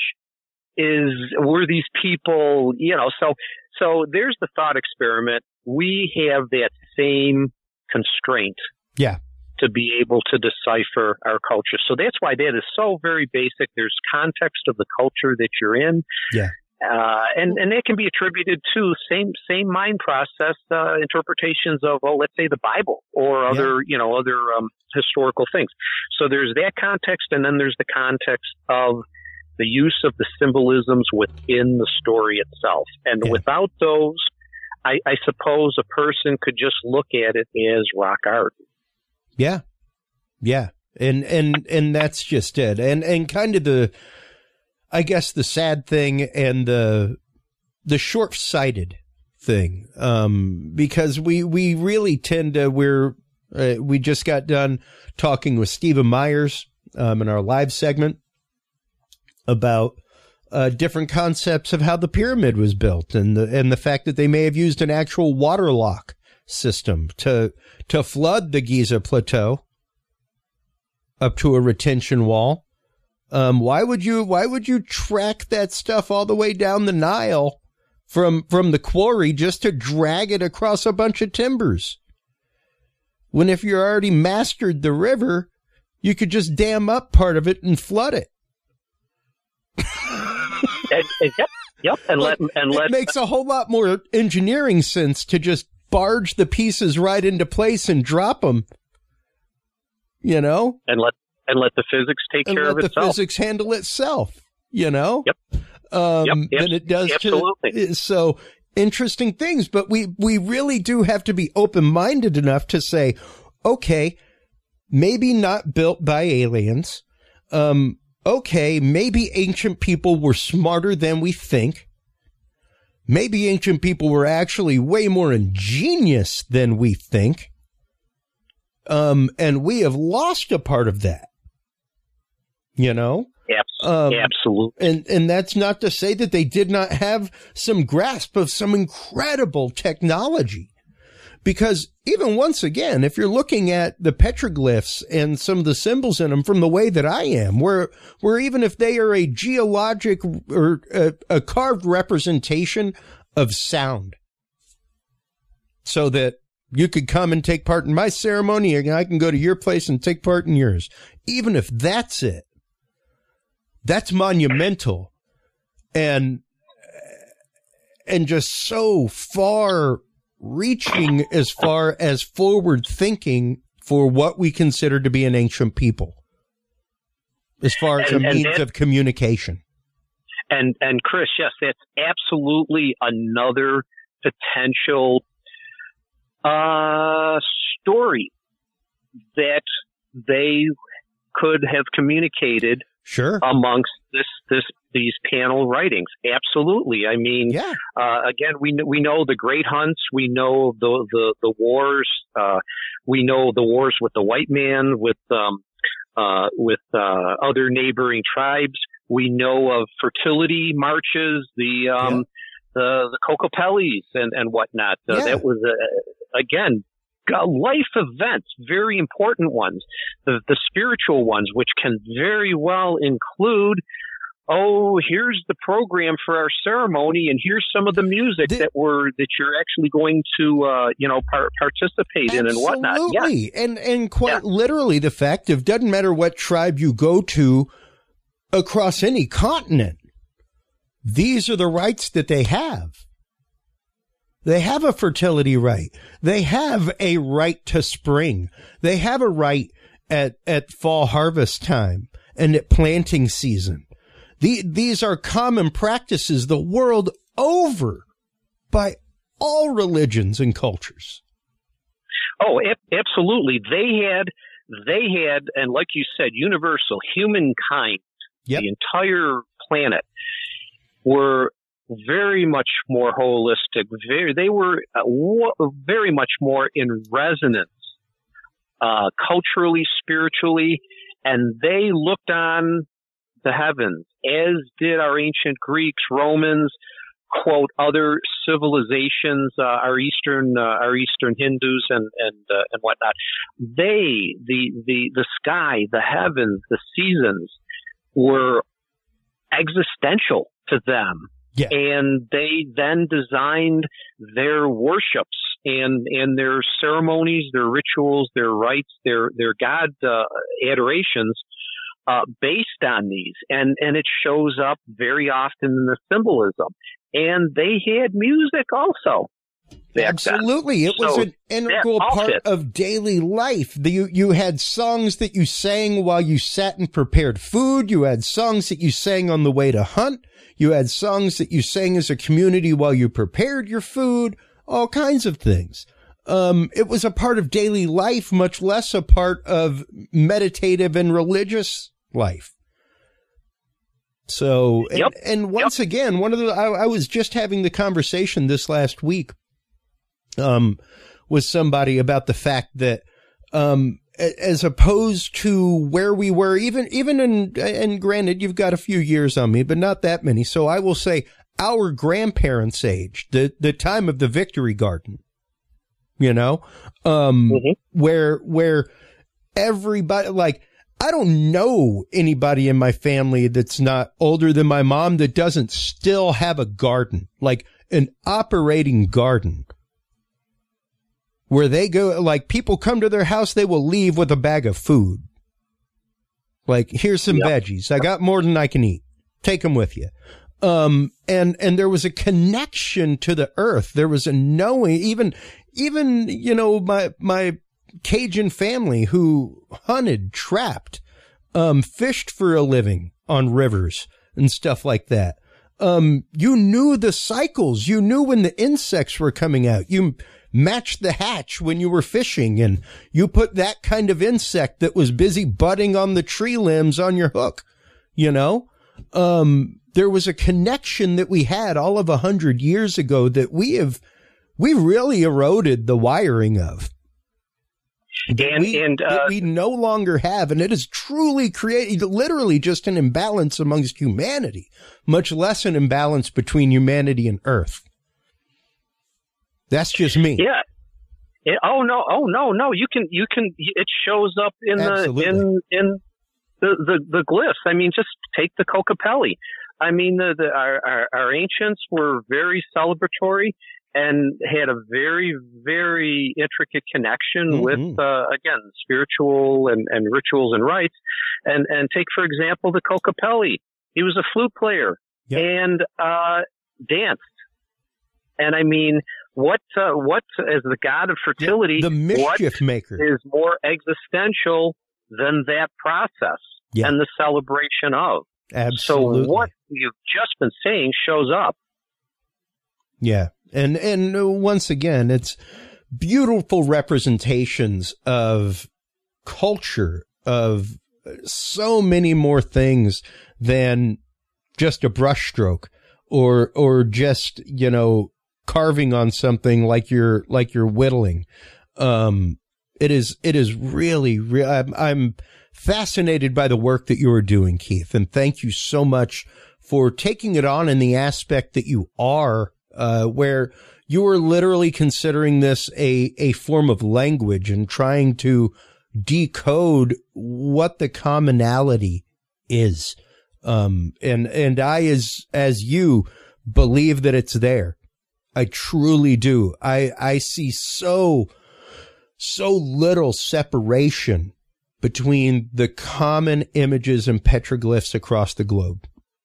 were these people, so there's the thought experiment. We have that same constraint. Yeah. To be able to decipher our culture. So that's why that is so very basic. There's context of the culture that you're in. Yeah. And that can be attributed to same mind process, interpretations of, let's say the Bible or other historical things. So there's that context, and then there's the context of the use of the symbolisms within the story itself. And without those, I suppose a person could just look at it as rock art. Yeah. Yeah. And that's just it. And kind of I guess the sad thing and the short-sighted thing, because we really tend to, we just got done talking with Stephen Myers, in our live segment about, different concepts of how the pyramid was built and the fact that they may have used an actual water lock system to flood the Giza Plateau up to a retention wall. Why would you track that stuff all the way down the Nile from the quarry just to drag it across a bunch of timbers. When if you're already mastered the river, you could just dam up part of it and flood it. Yep. It makes a whole lot more engineering sense to just barge the pieces right into place and drop them. You know? And let the physics take care of itself. Let the physics handle itself, you know? Yep. Than it does absolutely. So interesting things, but we really do have to be open-minded enough to say, okay, maybe not built by aliens. Okay, maybe ancient people were smarter than we think. Maybe ancient people were actually way more ingenious than we think. And we have lost a part of that, you know? Absolutely. And that's not to say that they did not have some grasp of some incredible technology. Because even once again, if you're looking at the petroglyphs and some of the symbols in them from the way that I am, where even if they are a geologic or a carved representation of sound, so that you could come and take part in my ceremony and I can go to your place and take part in yours. Even if that's it, that's monumental and just so far reaching as far as forward thinking for what we consider to be an ancient people, as far as a means of communication. And Chris, yes, that's absolutely another potential story that they could have communicated amongst these panel writings. Absolutely. I mean, again, we know the great hunts. We know the wars. We know the wars with the white man, with other neighboring tribes. We know of fertility marches, the Kokopellis and whatnot. That was again, life events, very important ones. The spiritual ones, which can very well include, here's the program for our ceremony, and here's some of the music that you're actually going to, participate in and whatnot. Absolutely. And quite literally the fact of, doesn't matter what tribe you go to across any continent, these are the rights that they have. They have a fertility right. They have a right to spring. They have a right at fall harvest time and at planting season. These are common practices the world over by all religions and cultures. Oh, absolutely. They had, and like you said, universal humankind, the entire planet were very much more holistic. They were very much more in resonance, culturally, spiritually, and they looked on the heavens, as did our ancient Greeks, Romans, quote, other civilizations, our Eastern Hindus and whatnot. The sky, the heavens, the seasons were existential to them. Yeah. And they then designed their worships and their ceremonies, their rituals, their rites, their God adorations based on these. And it shows up very often in the symbolism. And they had music also. Absolutely. It was an integral part of daily life. You had songs that you sang while you sat and prepared food. You had songs that you sang on the way to hunt. You had songs that you sang as a community while you prepared your food, all kinds of things. It was a part of daily life, much less a part of meditative and religious life. So, and once again, I was just having the conversation this last week, with somebody about the fact that, as opposed to where we were, even in, and granted, you've got a few years on me, but not that many. So I will say our grandparents' age, the time of the Victory Garden, where everybody, like, I don't know anybody in my family that's not older than my mom that doesn't still have a garden. Like, an operating garden where they go, like, people come to their house, they will leave with a bag of food. Like, here's some veggies. I got more than I can eat. Take them with you. And there was a connection to the earth. There was a knowing, even, you know, my Cajun family who hunted, trapped, fished for a living on rivers and stuff like that. You knew the cycles. You knew when the insects were coming out. You matched the hatch when you were fishing, and you put that kind of insect that was busy budding on the tree limbs on your hook. You know, there was a connection that we had all of 100 years ago that we really eroded the wiring of. That we no longer have, and it has truly created literally just an imbalance amongst humanity, much less an imbalance between humanity and Earth. That's just me. Yeah. No. You can. It shows up in the glyphs. I mean, just take the Kokopelli. I mean, our ancients were very celebratory and had a very, very intricate connection with, again, spiritual and rituals and rites. And take, for example, the Kokopelli. He was a flute player and danced. And I mean, what as the god of fertility, the mischief maker, is more existential than that process and the celebration of. Absolutely. So what you've just been saying shows up. Yeah. And once again, it's beautiful representations of culture, of so many more things than just a brushstroke or just, you know, carving on something like you're whittling. It is really, I'm fascinated by the work that you are doing, Keith. And thank you so much for taking it on in the aspect that you are, where you are literally considering this a form of language and trying to decode what the commonality is. And I, as you, believe that it's there. I truly do. I see so little separation between the common images and petroglyphs across the globe.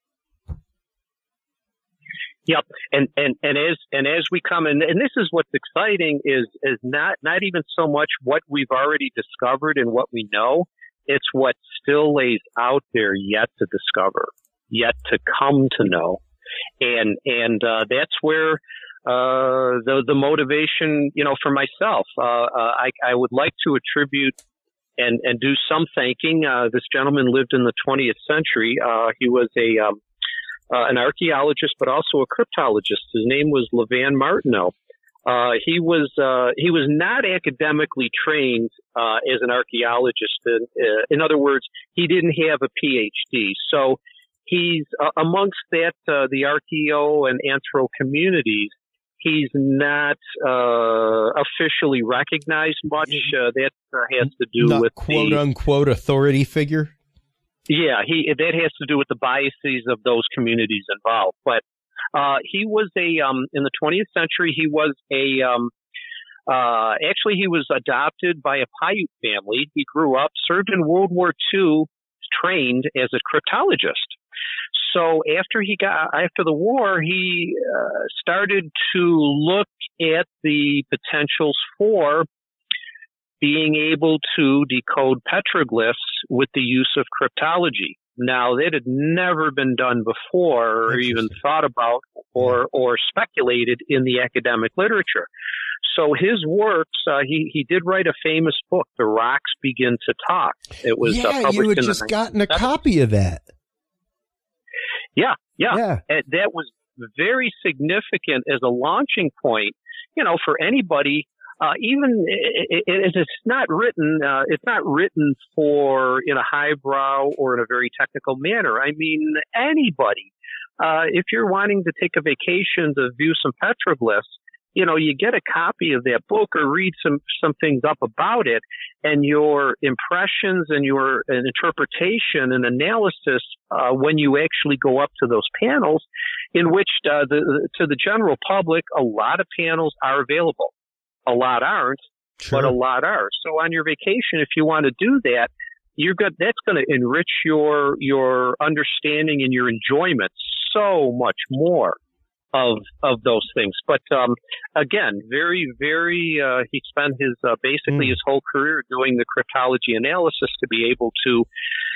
Yep, and as we come in, and this is what's exciting is not even so much what we've already discovered and what we know. It's what still lays out there yet to discover, yet to come to know, and that's where the motivation, you know, for myself. I would like to attribute and do some thanking. This gentleman lived in the 20th century. He was an archaeologist, but also a cryptologist. His name was Levan Martineau. He was not academically trained as an archaeologist. In other words, he didn't have a PhD. So he's amongst that the archaeo and anthro communities. He's not officially recognized much. That has to do with quote unquote authority figure. Yeah, that has to do with the biases of those communities involved. But he was in the 20th century, he was actually he was adopted by a Paiute family. He grew up, served in World War II, trained as a cryptologist. So after the war, he started to look at the potentials for being able to decode petroglyphs with the use of cryptology. Now, that had never been done before or even thought about or speculated in the academic literature. So his works, he did write a famous book, The Rocks Begin to Talk. It was published you had just gotten a copy of that. Yeah. And that was very significant as a launching point, you know, for anybody. Even it's not written for in a highbrow or in a very technical manner. I mean, anybody, if you're wanting to take a vacation to view some petroglyphs, you get a copy of that book or read some things up about it, and your impressions and your interpretation and analysis when you actually go up to those panels, in which to the general public, a lot of panels are available. A lot aren't, sure, but a lot are. So on your vacation, if you want to do that, that's going to enrich your understanding and your enjoyment so much more of those things. But again, very, very, he spent basically his whole career doing the cryptology analysis to be able to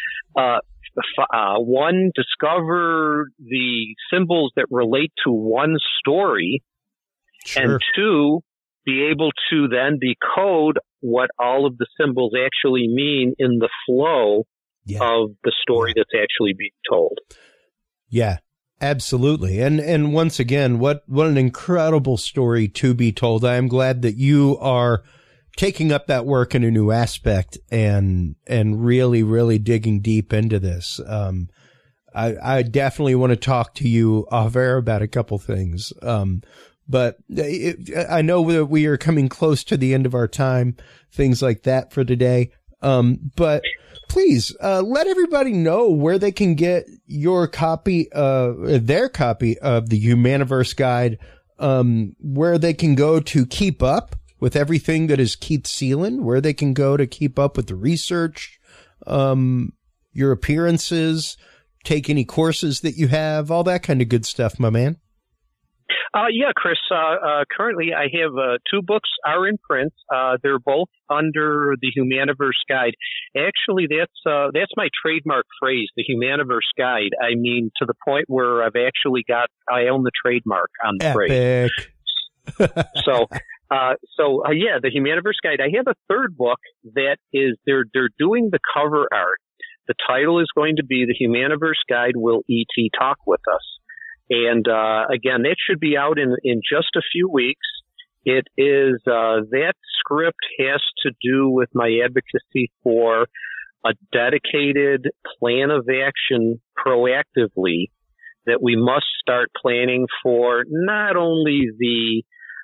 one, discover the symbols that relate to one story, sure, and two, be able to then decode what all of the symbols actually mean in the flow of the story that's actually being told. Yeah, absolutely. And once again, what an incredible story to be told. I am glad that you are taking up that work in a new aspect and really, really digging deep into this. I definitely want to talk to you off air about a couple things. But I know that we are coming close to the end of our time, things like that for today. But please, let everybody know where they can get your copy, their copy of the Humaniverse Guide, where they can go to keep up with everything that is Keith Seeland, where they can go to keep up with the research, your appearances, take any courses that you have, all that kind of good stuff, my man. Yeah, Chris, currently I have 2 books are in print. They're both under the Humaniverse Guide. Actually, that's my trademark phrase, the Humaniverse Guide. I mean, to the point where I own the trademark on the phrase. So, the Humaniverse Guide. I have a third book that is, they're doing the cover art. The title is going to be The Humaniverse Guide, Will E.T. Talk With Us? And, again, that should be out in just a few weeks. It is, that script has to do with my advocacy for a dedicated plan of action proactively that we must start planning for not only the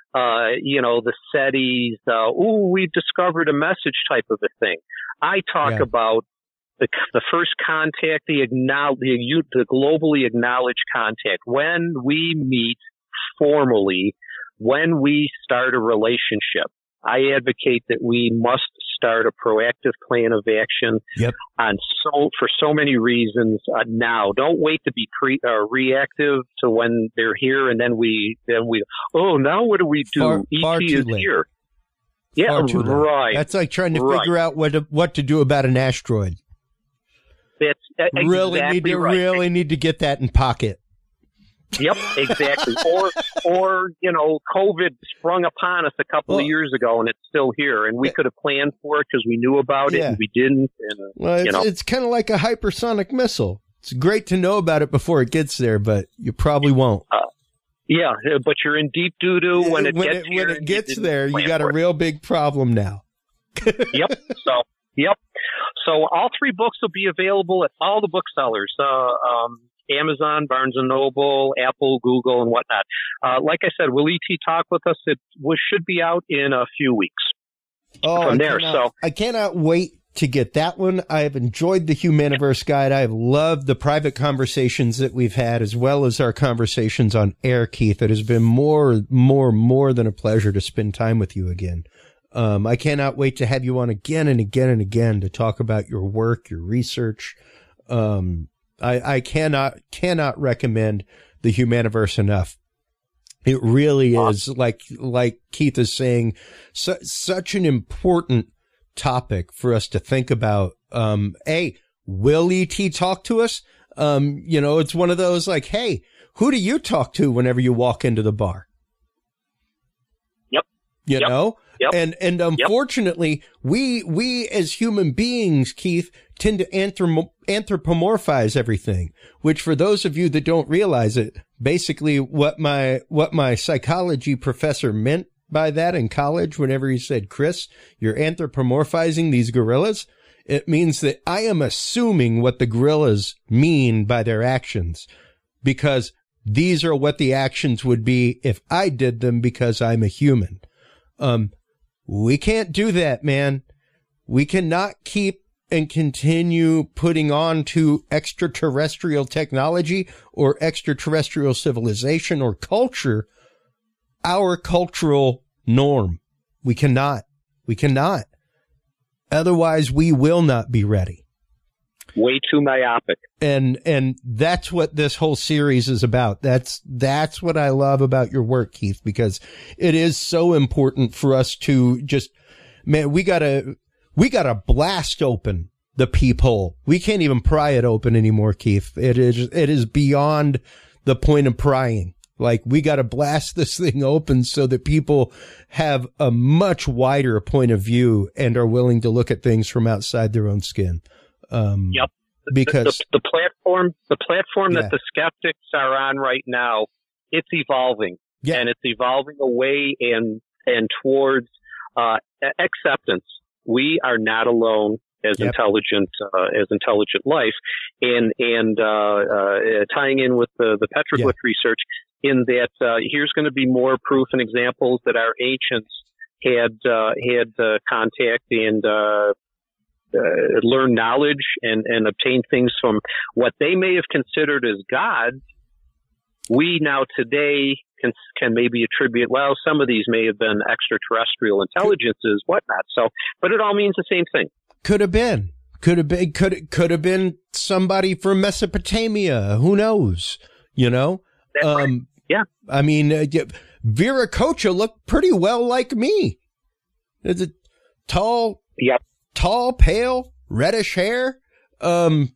SETI's, we've discovered a message type of a thing. I talk about the first contact, the globally acknowledged contact, when we meet formally, when we start a relationship. I advocate that we must start a proactive plan of action for so many reasons now. Don't wait to be reactive to when they're here and then we now what do we do? E.T. is here. Yeah, right. That's like trying to figure out what to do about an asteroid. That's really need to get that in pocket. Yep, exactly. or COVID sprung upon us a couple of years ago, and it's still here, and we could have planned for it because we knew about it, and we didn't. And, it's kind of like a hypersonic missile. It's great to know about it before it gets there, but you probably won't. But you're in deep doo-doo when it gets there. You got a real big problem now. Yep. So all 3 books will be available at all the booksellers, Amazon, Barnes & Noble, Apple, Google, and whatnot. Like I said, Will E.T. Talk With Us? It should be out in a few weeks. I cannot wait to get that one. I have enjoyed the Humaniverse Guide. I have loved the private conversations that we've had, as well as our conversations on air, Keith. It has been more than a pleasure to spend time with you again. I cannot wait to have you on again and again and again to talk about your work, your research. I cannot recommend the Humaniverse enough. It really is, like Keith is saying, such an important topic for us to think about. Will E.T. talk to us? It's one of those like, hey, who do you talk to whenever you walk into the bar? You know? Yep. And unfortunately, we as human beings, Keith, tend to anthropomorphize everything, which for those of you that don't realize it, basically what my psychology professor meant by that in college, whenever he said, Chris, you're anthropomorphizing these gorillas, it means that I am assuming what the gorillas mean by their actions, because these are what the actions would be if I did them because I'm a human. We can't do that, man. We cannot keep and continue putting on to extraterrestrial technology or extraterrestrial civilization or culture our cultural norm. We cannot. Otherwise, we will not be ready. Way too myopic. And that's what this whole series is about. That's what I love about your work, Keith, because it is so important for us to just, man, we gotta blast open the peephole. We can't even pry it open anymore, Keith. It is beyond the point of prying. Like, we got to blast this thing open so that people have a much wider point of view and are willing to look at things from outside their own skin. Yep. Because the platform that the skeptics are on right now, it's evolving. Yeah. And it's evolving away and towards acceptance. We are not alone as intelligent life, and tying in with the petroglyph research, in that here's going to be more proof and examples that our ancients had contact and learned knowledge and obtained things from what they may have considered as gods. We now today can maybe attribute, well, some of these may have been extraterrestrial intelligences, whatnot. So, but it all means the same thing. Could have been somebody from Mesopotamia. Who knows? You know? Right. Yeah. I mean, Viracocha looked pretty well like me. It's a tall, pale, reddish hair. A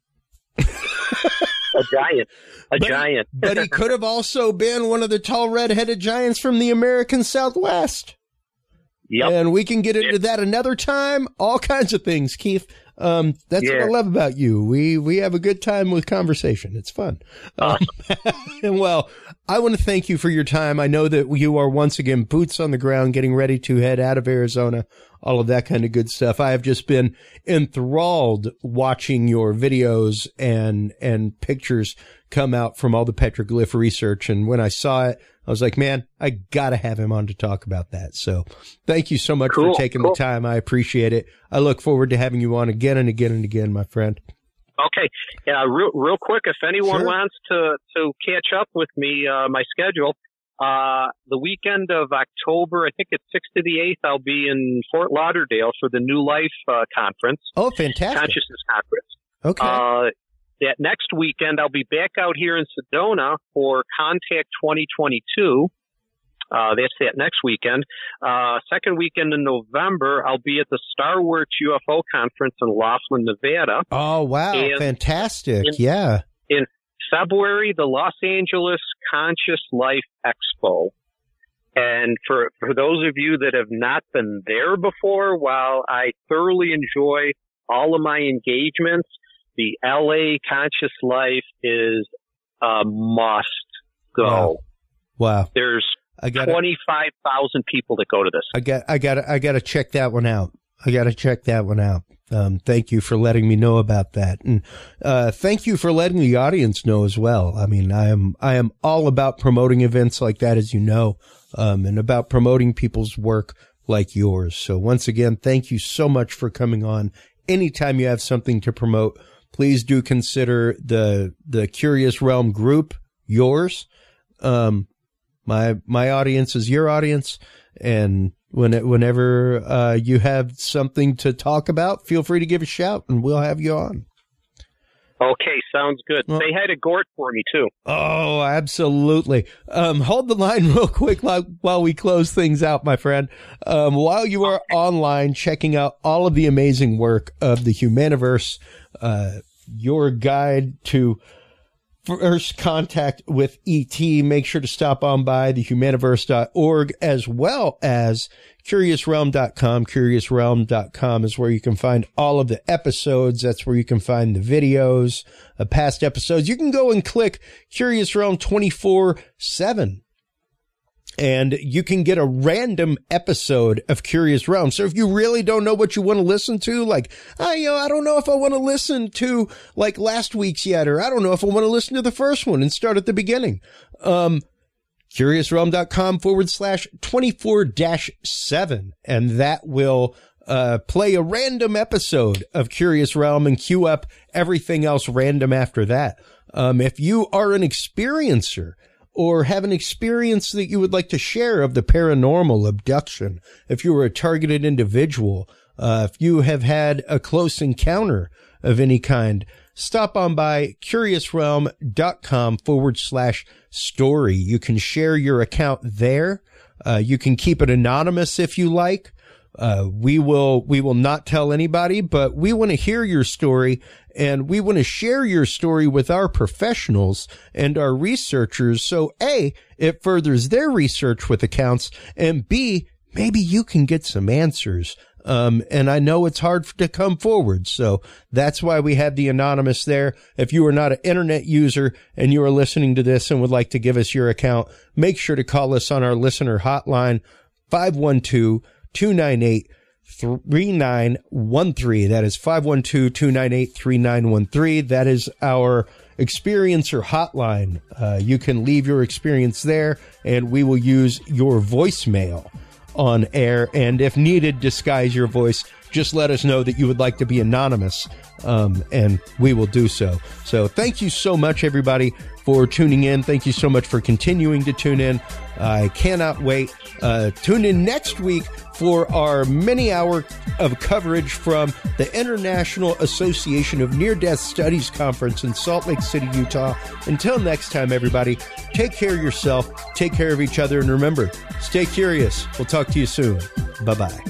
giant. But he could have also been one of the tall red-headed giants from the American Southwest. Yep. And we can get into that another time. All kinds of things, Keith. That's what I love about you. We have a good time with conversation. It's fun. And well, I want to thank you for your time. I know that you are once again boots on the ground, getting ready to head out of Arizona, all of that kind of good stuff. I have just been enthralled watching your videos and pictures come out from all the petroglyph research. And when I saw it, I was like, man, I got to have him on to talk about that. So thank you so much for taking the time. I appreciate it. I look forward to having you on again and again and again, my friend. Okay. Yeah, real quick, if anyone wants to catch up with me, my schedule, the weekend of October, I think it's 6th to the 8th, I'll be in Fort Lauderdale for the New Life conference. Oh, fantastic. Consciousness conference. Okay. That next weekend, I'll be back out here in Sedona for Contact 2022. That's that next weekend. Second weekend in November, I'll be at the Star Wars UFO conference in Laughlin, Nevada. Oh, wow. And fantastic. In February, the Los Angeles Conscious Life Expo. And for those of you that have not been there before, while I thoroughly enjoy all of my engagements, the LA Conscious Life is a must go. Wow. There's 25,000 people that go to this. I got to check that one out. Thank you for letting me know about that. And, thank you for letting the audience know as well. I mean, I am all about promoting events like that, as you know, and about promoting people's work like yours. So once again, thank you so much for coming on. Anytime you have something to promote, please do consider the Curious Realm group yours. My audience is your audience, and whenever you have something to talk about, feel free to give a shout, and we'll have you on. Okay, sounds good. Say hi to Gort for me, too. Oh, absolutely. Hold the line real quick while we close things out, my friend. While you are online checking out all of the amazing work of the Humaniverse, your guide to first contact with ET, make sure to stop on by thehumaniverse.org as well as curiousrealm.com. Curiousrealm.com is where you can find all of the episodes. That's where you can find the videos of past episodes. You can go and click Curious Realm 24/7 And you can get a random episode of Curious Realm. So if you really don't know what you want to listen to, like, I don't know if I want to listen to like last week's yet, or I don't know if I want to listen to the first one and start at the beginning. CuriousRealm.com/24-7. And that will play a random episode of Curious Realm and queue up everything else random after that. If you are an experiencer, or have an experience that you would like to share of the paranormal, abduction, if you were a targeted individual, if you have had a close encounter of any kind, stop on by CuriousRealm.com/story. You can share your account there. You can keep it anonymous if you like. We will not tell anybody, but we want to hear your story, and we want to share your story with our professionals and our researchers. So A, it furthers their research with accounts, and B, maybe you can get some answers. And I know it's hard to come forward. So that's why we have the anonymous there. If you are not an internet user and you are listening to this and would like to give us your account, make sure to call us on our listener hotline, 512-298-3913. That is 512-298-3913. That is our experiencer hotline. You can leave your experience there, and we will use your voicemail on air. And if needed, disguise your voice. Just let us know that you would like to be anonymous, and we will do so. So thank you so much, everybody, for tuning in. Thank you so much for continuing to tune in. I cannot wait. Tune in next week for our mini-hour of coverage from the International Association of Near-Death Studies Conference in Salt Lake City, Utah. Until next time, everybody, take care of yourself, take care of each other, and remember, stay curious. We'll talk to you soon. Bye-bye.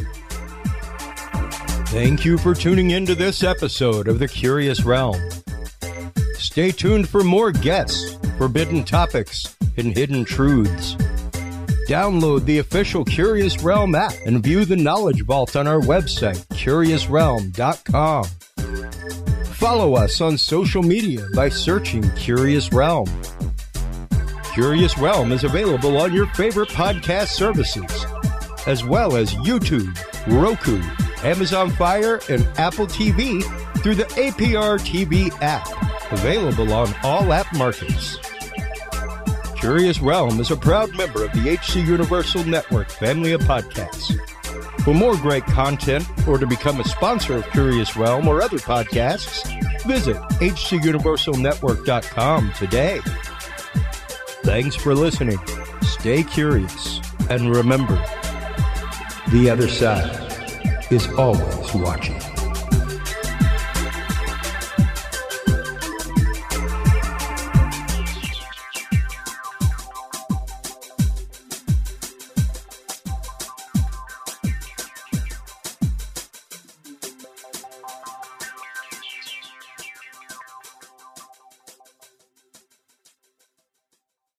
Thank you for tuning in to this episode of The Curious Realm. Stay tuned for more guests, forbidden topics, and hidden truths. Download the official Curious Realm app and view the Knowledge Vault on our website, CuriousRealm.com. Follow us on social media by searching Curious Realm. Curious Realm is available on your favorite podcast services, as well as YouTube, Roku, Amazon Fire, and Apple TV through the APR TV app, available on all app markets. Curious Realm is a proud member of the HC Universal Network family of podcasts. For more great content or to become a sponsor of Curious Realm or other podcasts, visit hcuniversalnetwork.com today. Thanks for listening. Stay curious. And remember, the other side is always watching.